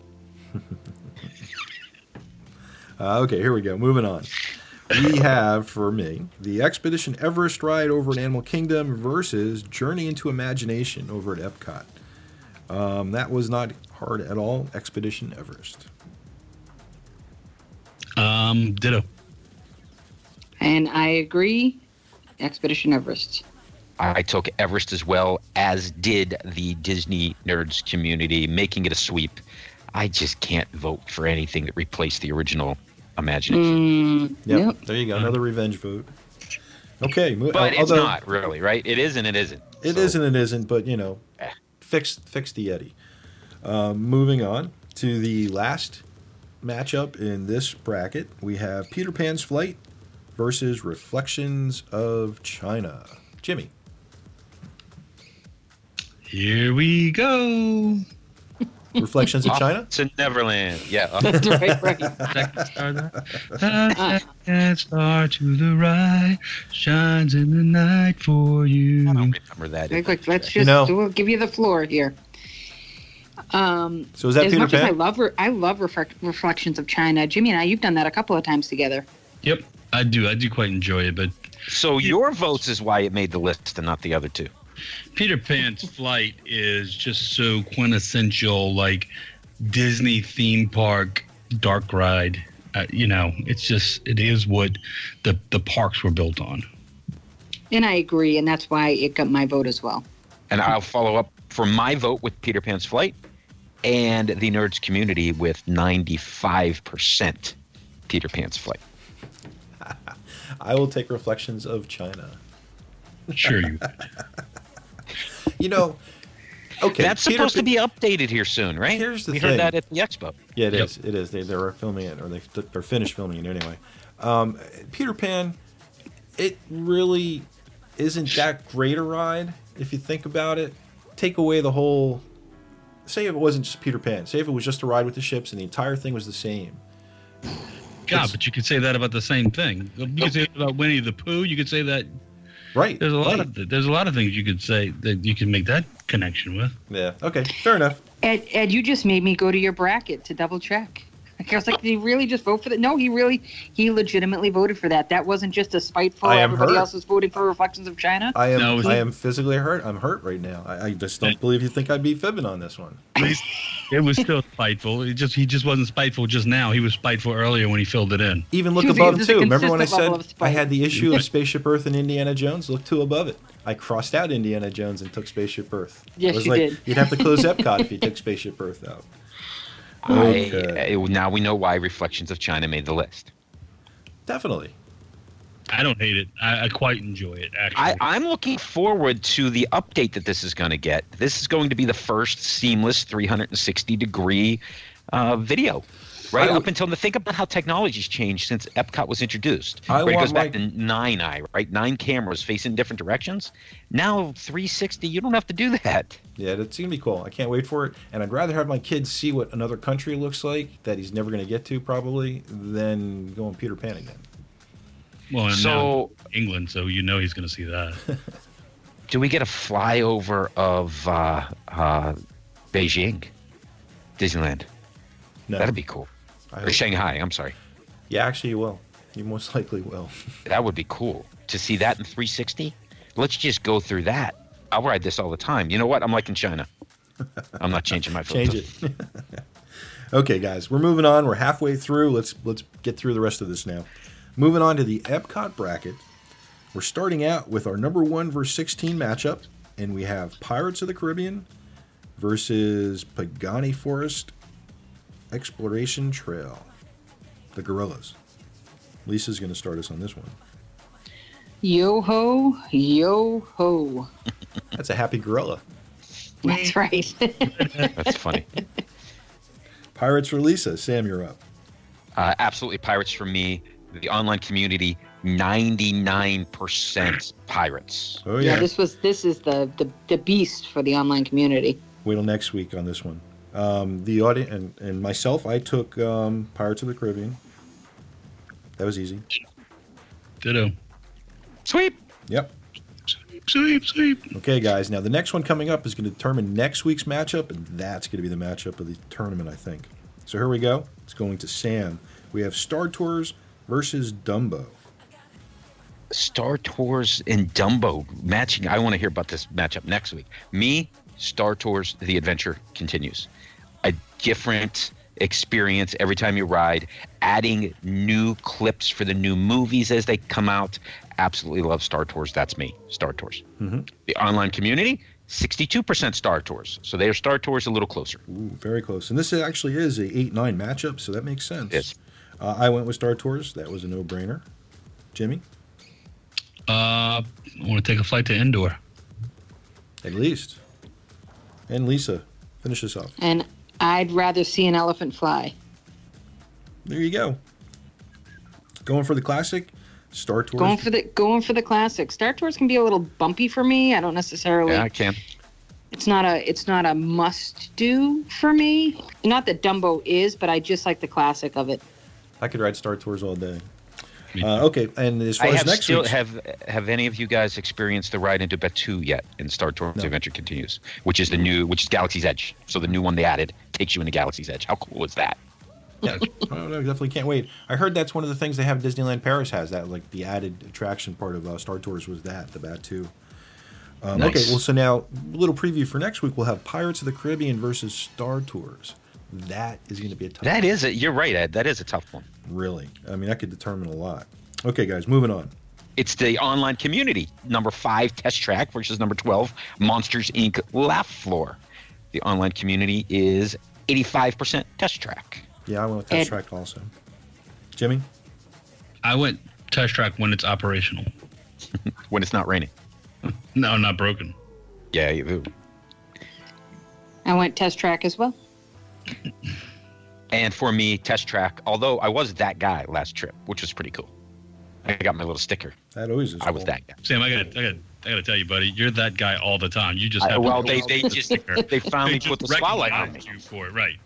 Uh, okay, here we go. Moving on. We have, for me, the Expedition Everest ride over at Animal Kingdom versus Journey into Imagination over at Epcot. Um, that was not hard at all. Expedition Everest. Um, ditto. And I agree. Expedition Everest. I took Everest as well, as did the Disney Nerds community, making it a sweep. I just can't vote for anything that replaced the original Imagination. Mm, Yep, yep. there you go. Another revenge vote. Okay, mo- But uh, it's although not really, right? It is and it isn't. It So, is and it isn't, but you know, Eh. fix fix the Yeti. Um, moving on to the last matchup in this bracket, we have Peter Pan's Flight versus Reflections of China. Jimmy. Here we go. Reflections of Off China? to Neverland. Yeah. off- That's right, right. Second star, the second star to the right shines in the night for you. I don't remember that. Like, like, let's just You know- we'll give you the floor here. Um, So is that as Peter much as I Pan? love, re- I love reflect- Reflections of China. Jimmy and I, you've done that a couple of times together. Yep, I do. I do quite enjoy it, but So your votes is why it made the list and not the other two. Peter Pan's Flight is just so quintessential, like Disney theme park dark ride. Uh, you know, it's just it is what the the parks were built on. And I agree, and that's why it got my vote as well. And I'll follow up for my vote with Peter Pan's Flight and the Nerds community with ninety-five percent Peter Pan's Flight. I will take Reflections of China. Sure, you. You know, okay. That's Peter supposed Pa- to be updated here soon, right? Here's the we thing. heard that at the expo. Yeah, it Yep. is. It is. They they're filming it, or they they're finished filming it anyway. Um, Peter Pan, it really isn't that great a ride if you think about it. Take away the whole. Say if it wasn't just Peter Pan. Say if it was just a ride with the ships and the entire thing was the same. God, It's- but you could say that about the same thing. You could say that about Winnie the Pooh. You could say that. Right. There's a lot right. of there's a lot of things you could say that you can make that connection with. Yeah. Okay. Fair enough. Ed, Ed, you just made me go to your bracket to double check. Like, I was like, did he really just vote for that? No, he really, he legitimately voted for that. That wasn't just a spiteful. I am Everybody hurt. else was voting for Reflections of China. I am. No, I am physically hurt. I'm hurt right now. I, I just don't believe you think I'd be fibbing on this one. At least it was still spiteful. It just he just wasn't spiteful just now. He was spiteful earlier when he filled it in. Even look Choosing- above there's a too. Remember when I consistent said level of spite. I had the issue of Spaceship Earth and Indiana Jones? Look two above it. I crossed out Indiana Jones and took Spaceship Earth. Yes, it was you like, did. You'd have to close Epcot if you took Spaceship Earth out. I, Okay. uh, now we know why Reflections of China made the list. Definitely. I don't hate it. I, I quite enjoy it. Actually, I, I'm looking forward to the update that this is going to get. This is going to be the first seamless three hundred sixty degree uh, video, right? I Up would- until the think about how technology's changed since Epcot was introduced. I right? It want goes back my- to nine eye, right? Nine cameras facing different directions. Now three sixty, you don't have to do that. Yeah, that's gonna be cool. I can't wait for it. And I'd rather have my kids see what another country looks like that he's never gonna get to probably than going Peter Pan again. well, and So- now England, so you know he's going to see that. Do we get a flyover of uh, uh, Beijing, Disneyland? No, That'd be cool. I Or hope- Shanghai, I'm sorry. Yeah, actually, you will. You most likely will. That would be cool to see that in three sixty. Let's just go through that. I'll ride this all the time. You know what? I'm liking China. I'm not changing my vote. Change it. Okay, guys, we're moving on. We're halfway through. Let's let's get through the rest of this now. Moving on to the Epcot bracket. We're starting out with our number one versus sixteen matchup, and we have Pirates of the Caribbean versus Pagani Forest Exploration Trail. The Gorillas. Lisa's going to start us on this one. Yo ho, yo ho. That's a happy gorilla. That's right. That's funny. Pirates for Lisa. Sam, you're up. Uh, absolutely Pirates for me. The online community, ninety-nine percent Pirates. Oh, yeah. yeah. this was this is the, the the beast for the online community. Wait till next week on this one. Um, the audience and, and myself, I took um, Pirates of the Caribbean. That was easy. Ditto. Sweep. Yep. Sweep, sweep, sweep. Okay, guys. Now, the next one coming up is going to determine next week's matchup, and that's going to be the matchup of the tournament, I think. So here we go. It's going to Sam. We have Star Tours versus Dumbo. Star Tours and Dumbo matching. I want to hear about this matchup next week. Me, Star Tours, the adventure continues. A different experience every time you ride, adding new clips for the new movies as they come out. Absolutely love Star Tours. That's me, Star Tours. Mm-hmm. The online community, sixty-two percent Star Tours. So their Star Tours a little closer. Ooh, very close. And this actually is a eight nine matchup, so that makes sense. Yes. Uh, I went with Star Tours. That was a no-brainer. Jimmy? Uh, I want to take a flight to Endor. At least. And Lisa, finish this off. And I'd rather see an elephant fly. There you go. Going for the classic, Star Tours. Going for the going for the classic. Star Tours can be a little bumpy for me. I don't necessarily. Yeah, I can. It's not a it's not a must do for me. Not that Dumbo is, but I just like the classic of it. I could ride Star Tours all day. Uh, okay, and as far I as have next still week's- have have any of you guys experienced the ride into Batuu yet in Star Tours No. Adventure Continues, which is the new, which is Galaxy's Edge. So the new one they added takes you into Galaxy's Edge. How cool is that? Yeah, I don't know, definitely can't wait. I heard that's one of the things they have Disneyland Paris has, that like the added attraction part of uh, Star Tours was that, the Batuu. Um, Nice. Okay, well, so now, a little preview for next week, we'll have Pirates of the Caribbean versus Star Tours. That is going to be a tough That one. is a, you're right, Ed. That is a tough one. Really. I mean, that could determine a lot. Okay, guys, moving on. It's the online community. Number five, Test Track versus number twelve, Monsters, Incorporated. Laugh Floor. The online community is eighty-five percent Test Track. Yeah, I went with Test Ed. Track also. Jimmy? I went Test Track when it's operational. When it's not raining. No, not broken. Yeah, you, I went Test Track as well. and for me, Test Track, although I was that guy last trip, which was pretty cool. I got my little sticker. That always is I was cool. that guy. Sam, I got, I got, I got to tell you, buddy, you're that guy all the time. You just I- have well, to they they just they finally they put the just spotlight on me. recognized you for it, right?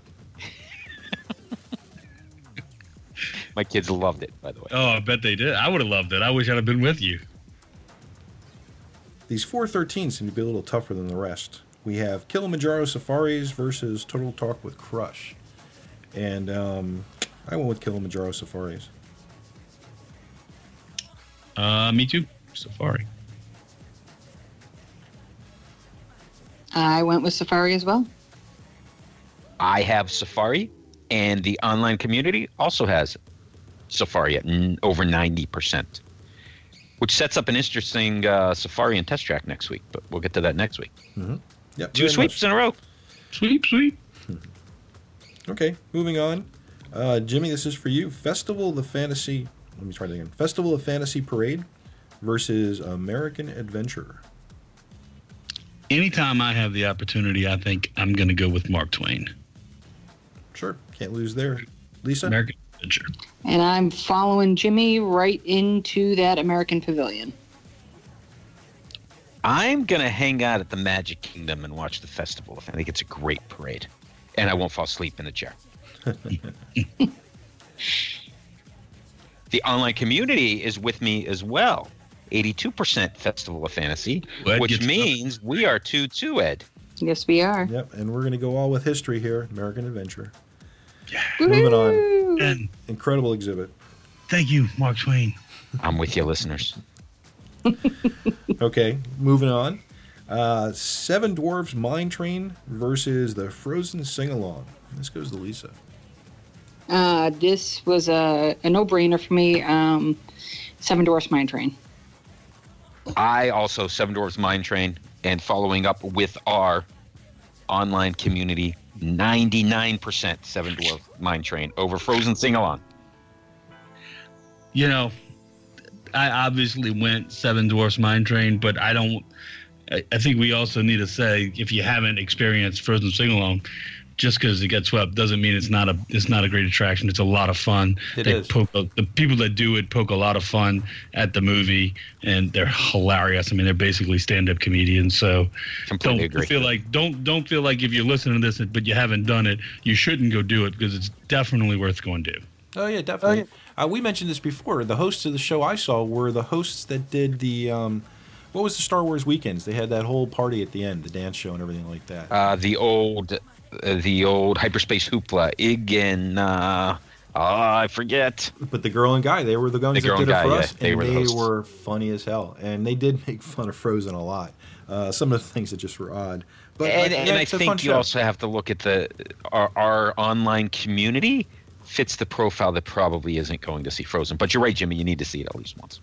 My kids loved it, by the way. Oh, I bet they did. I would have loved it. I wish I'd have been with you. These four thirteen seem to be a little tougher than the rest. We have Kilimanjaro Safaris versus Total Talk with Crush. And um, I went with Kilimanjaro Safaris. Uh, me too. Safari. I went with Safari as well. I have Safari, and the online community also has Safari at n- over ninety percent, which sets up an interesting uh, Safari and Test Track next week. But we'll get to that next week. Yep, Two very sweeps in a row. Sweep, sweep. much. Okay, moving on. Uh, Jimmy, this is for you. Festival of the Fantasy. Let me try that again. Festival of Fantasy Parade versus American Adventure. Anytime I have the opportunity, I think I'm going to go with Mark Twain. Sure, can't lose there. Lisa? American Adventure. And I'm following Jimmy right into that American Pavilion. I'm going to hang out at the Magic Kingdom and watch the festival. I think it's a great parade. And I won't fall asleep in the chair. The online community is with me as well. eighty-two percent Festival of Fantasy, Well, Ed which gets means we are two two, Ed. Yes, we are. Yep, and we're going to go all with history here. American Adventure. Moving on. Woo! And Incredible exhibit. thank you, Mark Twain. I'm with you, listeners. Okay, moving on. Uh, Seven Dwarfs Mine Train versus the Frozen Sing-Along. This goes to Lisa. Uh, this was a, a no-brainer for me. Um, Seven Dwarfs Mine Train. I also Seven Dwarfs Mine Train, and following up with our online community, ninety-nine percent Seven Dwarf Mine Train over Frozen Sing-Along. You know, I obviously went Seven Dwarfs Mine Train, but I don't. I, I think we also need to say, if you haven't experienced Frozen Sing-Along, just because it gets swept doesn't mean it's not a it's not a great attraction. It's a lot of fun. It they is. Poke a, the people that do it poke a lot of fun at the movie, and they're hilarious. I mean, they're basically stand-up comedians. So Completely don't agree. feel like don't don't feel like if you're listening to this but you haven't done it, you shouldn't go do it, because it's definitely worth going to. Oh yeah, definitely. Uh, we mentioned this before. The hosts of the show I saw were the hosts that did the um, what was the Star Wars weekends? They had that whole party at the end, the dance show and everything like that. Uh, the old, uh, the old hyperspace hoopla, Ig and uh, oh, I forget. But the girl and guy, they were the guys The that girl did and it for guy, us, yeah, they and were the they hosts. were funny as hell. And they did make fun of Frozen a lot. Uh, some of the things that just were odd. But and uh, and yeah, I it's a fun think you show. also have to look at the our, our online community fits the profile that probably isn't going to see Frozen. But you're right, Jimmy. You need to see it at least once.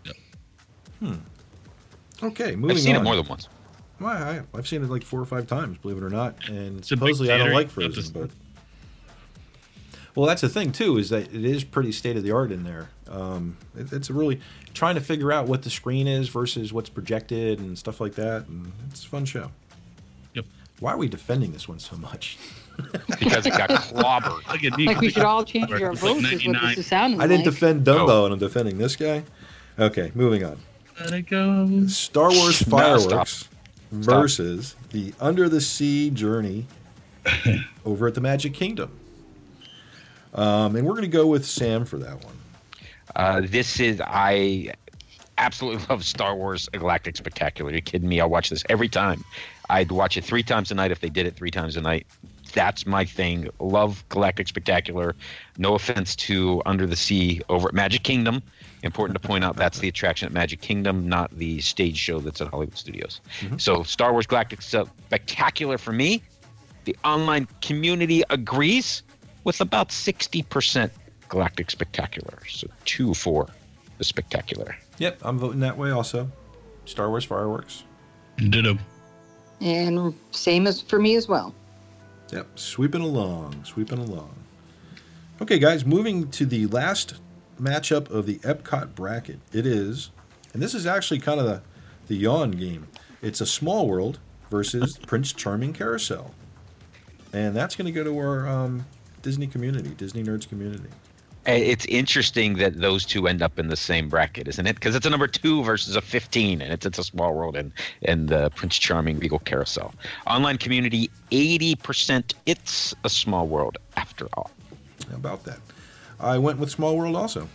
Okay, moving I've seen on. it more than once. Well, I, I've seen it like four or five times, believe it or not. And It's a big supposedly I don't theater, like you have Frozen, to- but well, that's the thing too, is that it is pretty state of the art in there. Um, it, it's a really trying to figure out what the screen is versus what's projected and stuff like that. And it's a fun show. Yep. Why are we defending this one so much? Because it got clobbered. Look at Like we should all change our It's like votes is what ninety-nine. this is sounding I didn't like. defend Dumbo, Oh. and I'm defending this guy. Okay, moving on. Let it go. Star Wars No, stop. Fireworks versus the Under the Sea Journey over at the Magic Kingdom. Um, and we're going to go with Sam for that one. Uh, this is I absolutely love Star Wars: A Galactic Spectacular. You're kidding me? I'll watch this every time. I'd watch it three times a night if they did it three times a night. That's my thing. Love Galactic Spectacular. No offense to Under the Sea over at Magic Kingdom. Important to point out that's the attraction at Magic Kingdom, not the stage show that's at Hollywood Studios. So Star Wars Galactic Spectacular for me. The online community agrees with about sixty percent Galactic Spectacular. So two for the Spectacular. Yep, I'm voting that way also. Star Wars Fireworks. Ditto. And same as for me as well. Yep, sweeping along, sweeping along. Okay, guys, moving to the last matchup of the Epcot bracket. It is, and this is actually kind of the, the yawn game. It's a Small World versus Prince Charming Carousel. And that's going to go to our um, Disney community, Disney Nerds community. It's interesting that those two end up in the same bracket, isn't it? Because it's a number two versus a fifteen, and it's it's a Small World and and the Prince Charming Regal Carousel. Online community, eighty percent. It's a Small World after all. How about that? I went with Small World also.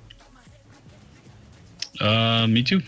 Uh, me too.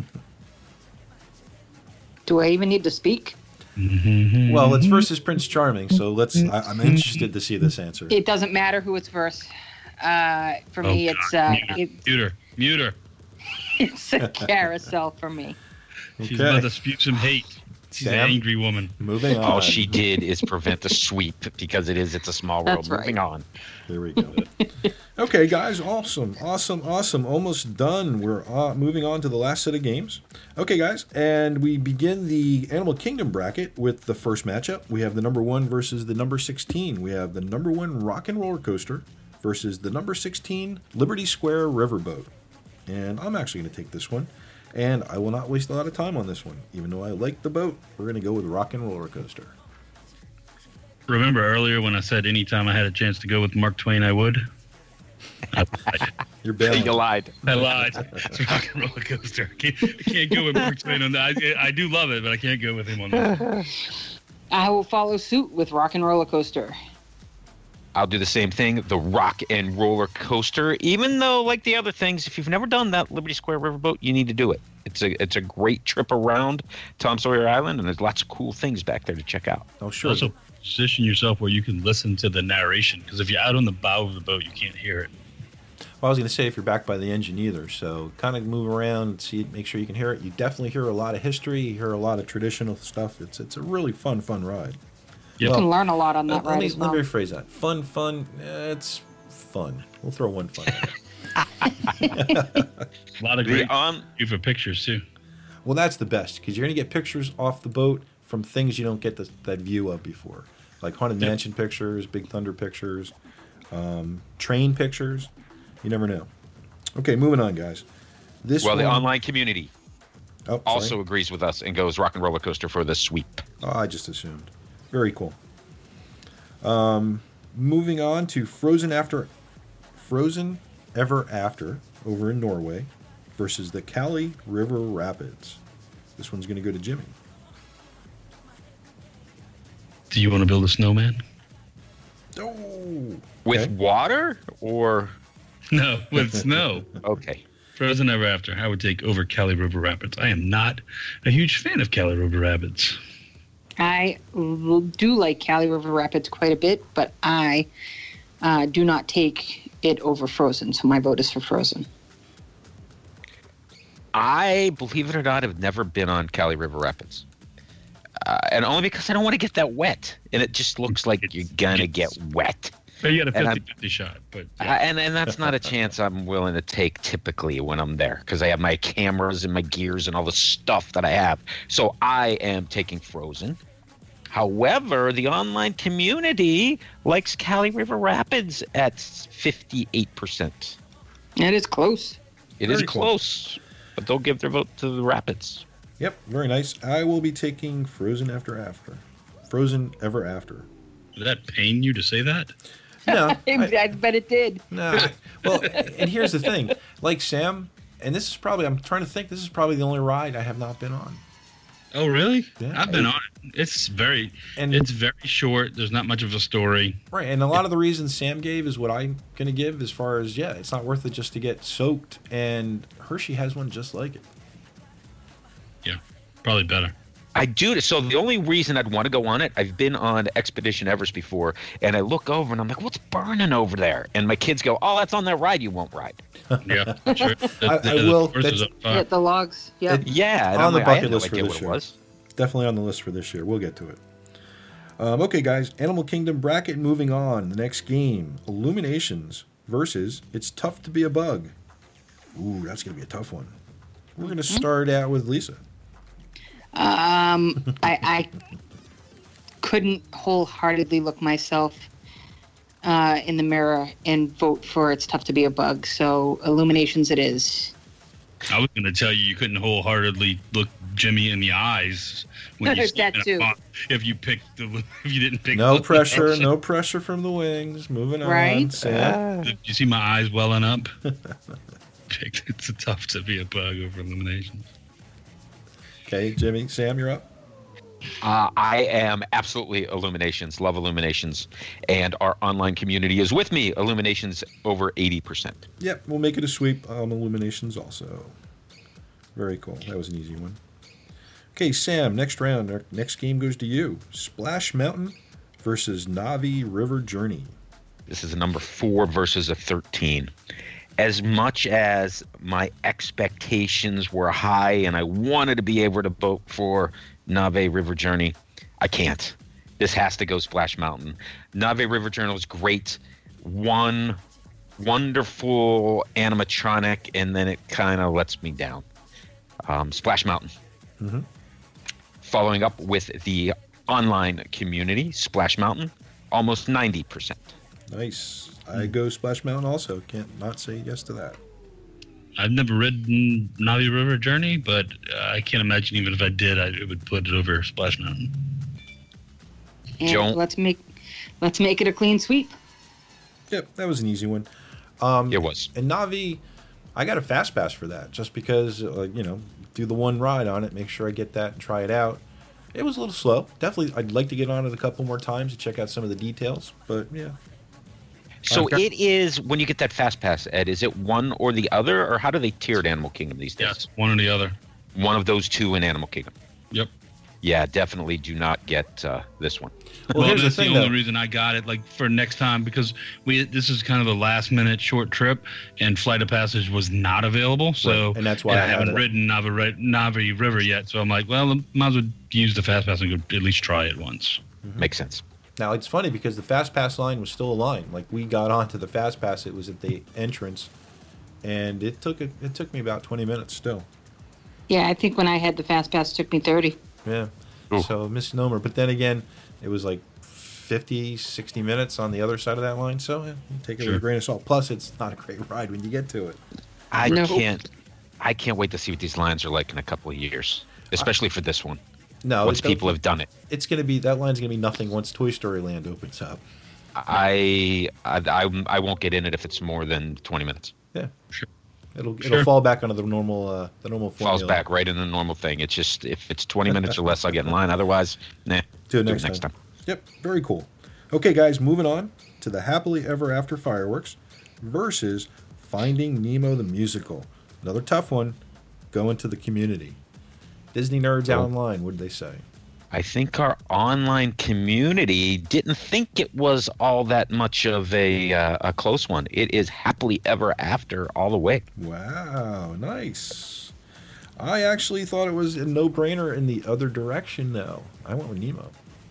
Do I even need to speak? Well, it's versus Prince Charming, so let's. I, I'm interested to see this answer. It doesn't matter who it's versus. Uh, for Oh, me, God. it's uh, Mute her. it, Mute her. Mute her. it's a carousel for me. She's Okay. about to spew some hate. She's Sam? an angry woman. Moving on. All she did is prevent the sweep because it is it's a Small World. That's right. Moving on. There we go. Okay, guys, awesome, awesome, awesome. Almost done. We're uh, moving on to the last set of games. Okay, guys, and we begin the Animal Kingdom bracket with the first matchup. We have the number one versus the number sixteen. We have the number one Rock and Roller Coaster versus the number sixteen Liberty Square Riverboat. And I'm actually going to take this one. And I will not waste a lot of time on this one. Even though I like the boat, we're going to go with Rock and Roller Coaster. Remember earlier when I said anytime I had a chance to go with Mark Twain, I would? I lied. You're bailing. You lied. I lied. It's Rock and Roller Coaster. I can't, I can't go with Mark Twain on that. I, I do love it, but I can't go with him on that. I will follow suit with Rock and Roller Coaster. I'll do the same thing. The Rock and Roller Coaster. Even though, like the other things, if you've never done that Liberty Square Riverboat, you need to do it. It's a it's a great trip around Tom Sawyer Island, and there's lots of cool things back there to check out. Oh, sure. Also, position yourself where you can listen to the narration, because if you're out on the bow of the boat, you can't hear it. Well, I was going to say if you're back by the engine either, so kind of move around, see, make sure you can hear it. You definitely hear a lot of history, you hear a lot of traditional stuff. It's it's a really fun, fun ride. Yep. You can learn a lot on Let, that let ride me, as well. let me rephrase that. Fun, fun. Eh, it's fun. We'll throw one fun. A lot of The great on view for pictures, too. Well, that's the best because you're going to get pictures off the boat from things you don't get the, that view of before. like Haunted Yep. Mansion pictures, Big Thunder pictures, um, train pictures. You never know. Okay, moving on, guys. This Well, the one- online community oh, sorry. also agrees with us and goes Rock and Roller Coaster for the sweep. Oh, I just assumed. Very cool. Um, moving on to Frozen After, Frozen Ever After over in Norway versus the Kali River Rapids. This one's going to go to Jimmy. Do you want to build a snowman? Oh, With okay. water or No, with snow. okay. Frozen Ever After. I would take over Cali River Rapids. I am not a huge fan of Cali River Rapids. I l- do like Cali River Rapids quite a bit, but I uh, do not take it over Frozen, so my vote is for Frozen. I, believe it or not, have never been on Cali River Rapids. Uh, and only because I don't want to get that wet. And it just looks like It's- you're going to it's- get wet. But you got a And I'm- fifty-fifty shot. But Uh, and, and that's not a chance I'm willing to take typically when I'm there because I have my cameras and my gears and all the stuff that I have. So I am taking Frozen. However, the online community likes Cali River Rapids at fifty-eight percent. That is close. It is Very cool. close, but they'll give their vote to the Rapids. Yep, very nice. I will be taking Frozen After After. Frozen Ever After. did that pain you to say that? No, I, I, I bet it did. no. Well, and here's the thing. Like Sam, and this is probably, I'm trying to think, this is probably the only ride I have not been on. Oh, really? Yeah. I've been on it. It's very, And- it's very short. There's not much of a story. Right, and a lot of the reasons Sam gave is what I'm going to give as far as, yeah, it's not worth it just to get soaked, and Hershey has one just like it. Yeah, probably better. I do. So the only reason I'd want to go on it, I've been on Expedition Everest before, and I look over and I'm like, what's burning over there? And my kids go, oh, that's on that ride you won't ride. Yeah, sure. The, I- the, I the will- horse is that's- on fire. Yeah, the logs. Yep. It- Yeah. And On I'm the like, I had bucket no list for idea this what year. it was. Definitely on the list for this year. We'll get to it. Um, okay, guys, Animal Kingdom bracket moving on. The next game, Illuminations versus It's Tough to Be a Bug. Ooh, that's going to be a tough one. We're going to start out with Lisa. Um, I, I couldn't wholeheartedly look myself uh, in the mirror and vote for It's Tough to Be a Bug. So Illuminations it is. I was going to tell you you couldn't wholeheartedly look Jimmy in the eyes when you That too. if you picked the if you didn't pick. No the- pressure, no pressure from the wings. Moving on. Right? Sam. Did you see my eyes welling up? Picked- it's tough to be a bug over elimination. Okay, Jimmy, Sam, you're up. Uh, I am absolutely Illuminations, love Illuminations, and our online community is with me. Illuminations over eighty percent. Yep, we'll make it a sweep on Illuminations also. Very cool. That was an easy one. Okay, Sam, next round. Our next game goes to you. Splash Mountain versus Navi River Journey. This is a number four versus a thirteen. As much as my expectations were high and I wanted to be able to vote for Nave River Journey, I can't. This has to go Splash Mountain. Nave River Journey was great. One wonderful animatronic, and then it kind of lets me down. Um, Splash Mountain. Mhm. Following up with the online community, Splash Mountain, almost ninety percent. Nice. I go Splash Mountain also. Can't not say yes to that. I've never ridden Navi River Journey, but uh, I can't imagine even if I did, I it would put it over Splash Mountain. And Joe? let's make let's make it a clean sweep. Yep, that was an easy one. Um, It was. And Navi, I got a fast pass for that just because, uh, you know, do the one ride on it, make sure I get that and try it out. It was a little slow. Definitely, I'd like to get on it a couple more times to check out some of the details. But yeah, So Okay. it is, when you get that fast pass, Ed, is it one or the other, or how do they tier at Animal Kingdom these days? Yes, one or the other. One of those two in Animal Kingdom. Yep. Yeah, definitely do not get uh, this one. well, Well, here's the that's the, thing only though. reason I got it, like for next time, because we this is kind of a last minute short trip, and Flight of Passage was not available. So Right, and that's why and I I, had haven't it. ridden Navi, Ri- Navi River yet. So I'm like, well, might as well use the fast pass and go at least try it once. Makes sense. Now it's funny because the fast pass line was still a line. Like we got onto the fast pass, it was at the entrance, and it took it. It took me about twenty minutes still. Yeah, I think when I had the fast pass, it took me thirty. Yeah. Ooh. So misnomer. But then again, it was like fifty, sixty minutes on the other side of that line. So yeah, you take it Sure. with a grain of salt. Plus, it's not a great ride when you get to it. I No. can't. I can't wait to see what these lines are like in a couple of years, especially for this one. No, Once it- people have done it, it's going to be that line's going to be nothing once Toy Story Land opens up. I, I I I won't get in it if it's more than twenty minutes. Yeah, Sure. it'll Sure. it'll fall back onto the normal uh, the normal formula. Falls back right in the normal thing. It's just if it's twenty minutes or less, I'll get in line. Otherwise, nah. Do it next, time. Yep, very cool. Okay, guys, moving on to the Happily Ever After fireworks versus Finding Nemo the musical. Another tough one. Going to the community. Disney Nerds Cool. Online. What did they say? I think our online community didn't think it was all that much of a uh, a close one. It is Happily Ever After all the way. Wow, nice. I actually thought it was a no-brainer in the other direction. Though I went with Nemo.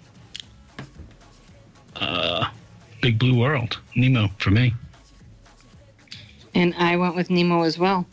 Uh, Big Blue World. Nemo for me. And I went with Nemo as well.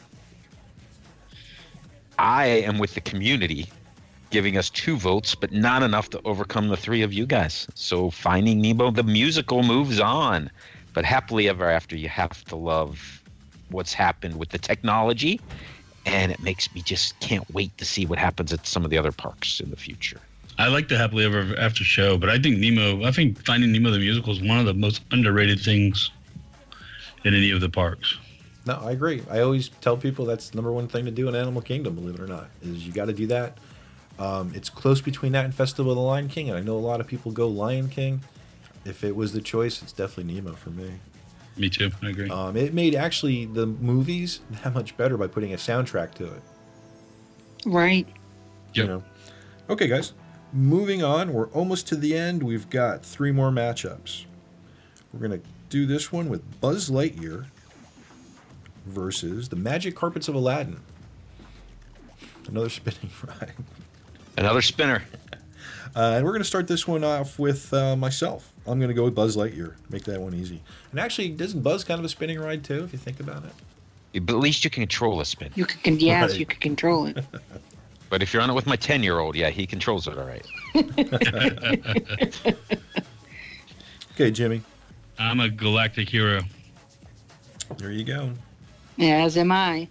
I am with the community, giving us two votes, but not enough to overcome the three of you guys. So Finding Nemo, the musical, moves on. But Happily Ever After, you have to love what's happened with the technology, and it makes me just can't wait to see what happens at some of the other parks in the future. I like the Happily Ever After show, but I think Nemo, I think Finding Nemo the musical is one of the most underrated things in any of the parks. No, I agree. I always tell people that's the number one thing to do in Animal Kingdom, believe it or not, is you got to do that. Um, it's close between that and Festival of the Lion King, and I know a lot of people go Lion King. If it was the choice, it's definitely Nemo for me. Me too. I agree. Um, it made actually the movies that much better by putting a soundtrack to it. Right. You Yep. know. Okay, guys. Moving on, we're almost to the end. We've got three more matchups. We're going to do this one with Buzz Lightyear versus the Magic Carpets of Aladdin. Another spinning ride. Another spinner. Uh, and we're going to start this one off with uh, myself. I'm going to go with Buzz Lightyear. Make that one easy. And actually, isn't Buzz kind of a spinning ride too, if you think about it? But at least you can control a spin. You can, yes, Right. you can control it. But if you're on it with my ten-year-old, yeah, he controls it all right. Okay, Jimmy. I'm a galactic hero. There you go. As am I.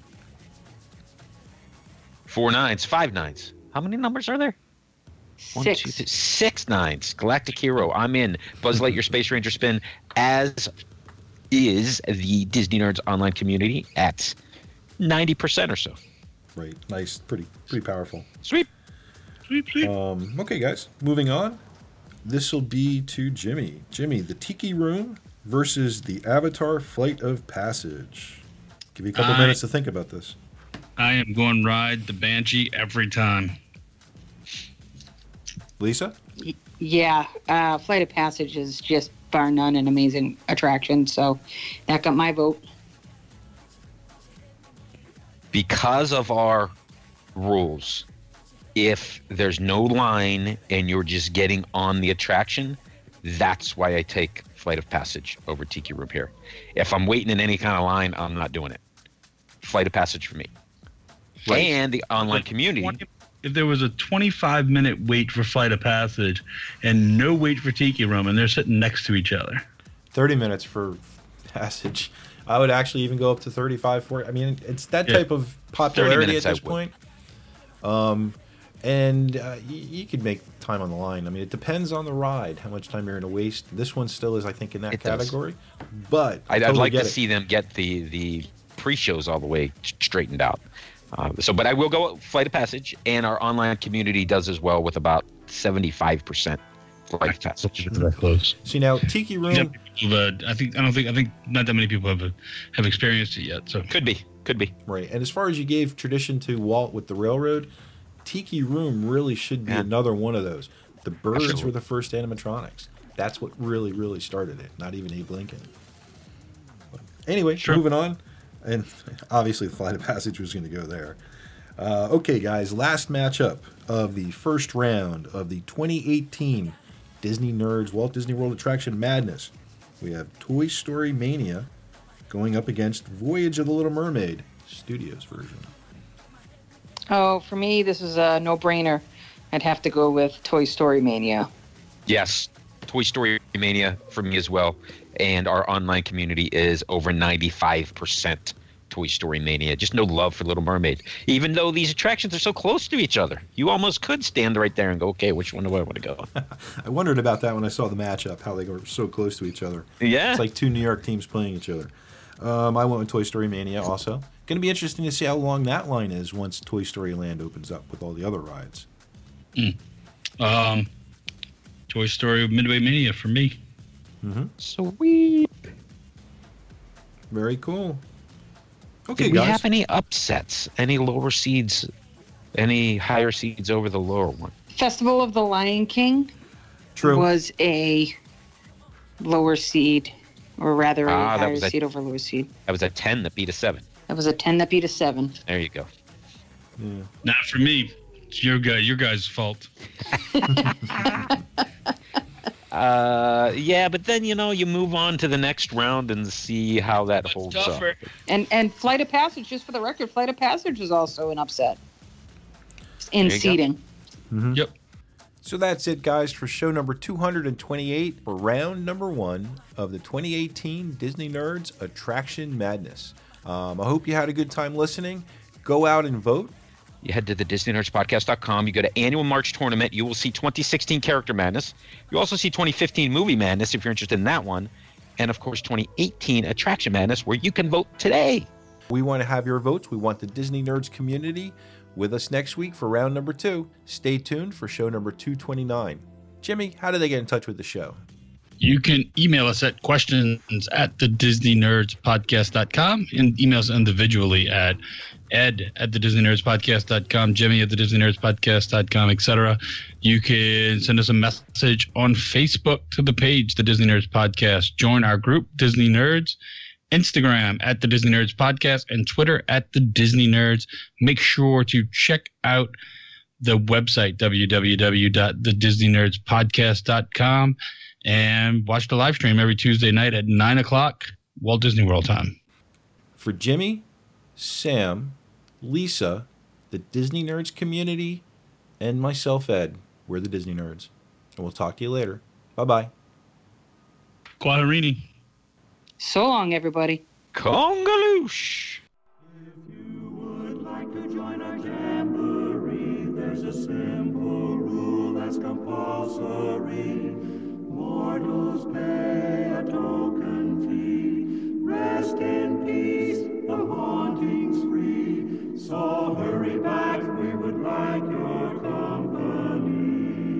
Four nines, five nines. How many numbers are there? One, Six. two, three, six nines. Galactic Hero. I'm in. Buzz Lightyear Space Ranger spin, as is the Disney Nerds online community at ninety percent or so. Right. Nice. Pretty pretty powerful. Sweet. Sweep, sweep. Um, okay, guys. Moving on. This will be to Jimmy. Jimmy, the Tiki Room versus the Avatar Flight of Passage. Give you a couple I- minutes to think about this. I am going ride the Banshee every time. Lisa? Yeah, uh, Flight of Passage is just bar none an amazing attraction. So that got my vote. Because of our rules, if there's no line and you're just getting on the attraction, that's why I take Flight of Passage over Tiki Room here. If I'm waiting in any kind of line, I'm not doing it. Flight of Passage for me. Right. And the online Like, community. If there was a twenty-five minute wait for Flight of Passage and no wait for Tiki Room, and they're sitting next to each other, thirty minutes for Passage. I would actually even go up to thirty-five, forty. I mean, it's that Yeah. type of popularity at minutes I this would. point. Um, and uh, you, you could make time on the line. I mean, it depends on the ride, how much time you're going to waste. This one still is, I think, in that It does. category. But I I'd, I'd totally like get to it. see them get the the pre-shows all the way straightened out. Uh, so, but I will go Flight of Passage, and our online community does as well with about seventy-five percent Flight of Passage. that close. See, now, Tiki Room, Uh, I think I don't think I think not that many people have uh, have experienced it yet. So Could be, could be. right. And as far as you gave tradition to Walt with the railroad, Tiki Room really should be Yeah. another one of those. The birds Absolutely. were the first animatronics. That's what really, really started it, not even Abe Lincoln. Anyway, Sure. moving on. And obviously, the Flight of Passage was going to go there. Uh, okay, guys, last matchup of the first round of the twenty eighteen Disney Nerds Walt Disney World Attraction Madness. We have Toy Story Mania going up against Voyage of the Little Mermaid Studios version. Oh, for me, this is a no-brainer. I'd have to go with Toy Story Mania. Yes, Toy Story Mania for me as well. And our online community is over ninety-five percent Toy Story Mania. Just no love for Little Mermaid. Even though these attractions are so close to each other. You almost could stand right there and go, okay, which one do I want to go? I wondered about that when I saw the matchup, how they were so close to each other. Yeah. It's like two New York teams playing each other. Um, I went with Toy Story Mania also. Going to be interesting to see how long that line is once Toy Story Land opens up with all the other rides. Mm. Um, Toy Story Midway Mania for me. Mm-hmm. Sweet. Very cool. Okay, Did we guys. have any upsets? Any lower seeds? Any higher seeds over the lower one? Festival of the Lion King True. was a lower seed, or rather a Ah, that higher was a- seed over lower seed. That was a ten that beat a seven. That was a ten that beat a seven. There you go. Yeah. Not for me. It's your guy, your guys' fault. Uh, yeah, but then, you know, you move on to the next round and see how that It's holds tougher. up. And and Flight of Passage, just for the record, Flight of Passage is also an upset in There you go. seating. Mm-hmm. Yep. So that's it, guys, for show number two hundred twenty-eight for round number one of the twenty eighteen Disney Nerds Attraction Madness. Um, I hope you had a good time listening. Go out and vote. You head to the Disney Nerds Podcast dot com. You go to Annual March Tournament. You will see twenty sixteen Character Madness. You also see twenty fifteen Movie Madness if you're interested in that one. And, of course, twenty eighteen Attraction Madness, where you can vote today. We want to have your votes. We want the Disney Nerds community with us next week for round number two. Stay tuned for show number two twenty-nine. Jimmy, how do they get in touch with the show? You can email us at questions at the Disney Nerds Podcast dot com and email us individually at ed at the Disney Nerds Podcast dot com, Jimmy at the Disney Nerds Podcast dot com, et cetera. You can send us a message on Facebook to the page, The Disney Nerds Podcast. Join our group, Disney Nerds. Instagram at the Disney Nerds Podcast and Twitter at the Disney Nerds. Make sure to check out the website, w w w dot the disney nerds podcast dot com, and watch the live stream every Tuesday night at nine o'clock Walt Disney World time. For Jimmy, Sam, Lisa, the Disney Nerds community, and myself, Ed, we're the Disney Nerds. And we'll talk to you later. Bye-bye. Quaharini. So long, everybody. Congaloosh. If you would like to join our jamboree, there's a simple rule that's compulsory. Mortals pay a token fee. Rest in peace, the haunting's free. So hurry back, we would like your company.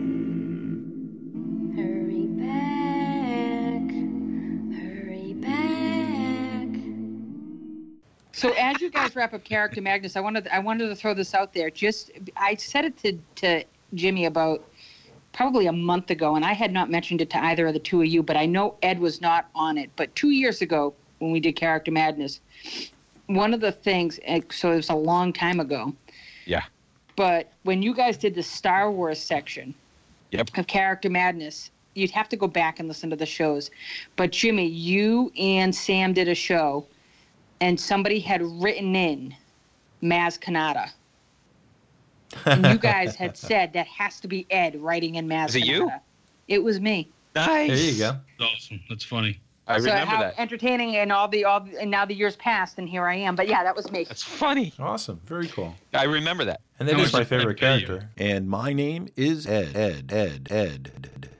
Hurry back, hurry back. So as you guys wrap up Character Magnus, I wanted I wanted to throw this out there. Just I said it to, to Jimmy about probably a month ago, and I had not mentioned it to either of the two of you, but I know Ed was not on it. But two years ago, when we did Character Madness, one of the things, so it was a long time ago. Yeah. But when you guys did the Star Wars section Yep. of Character Madness, you'd have to go back and listen to the shows. But Jimmy, you and Sam did a show, and somebody had written in Maz Kanata. And you guys had said that has to be Ed writing in Maz Was it Kanata. you? It was me. Nice. There you go. Awesome. That's funny. I so remember how that. entertaining, and all the all the- and now the years passed, and here I am. But yeah, that was me. That's funny. Awesome. Very cool. I remember that. And that How is much my did I favorite pay you? character. And my name is Ed. Ed. Ed. Ed. Ed.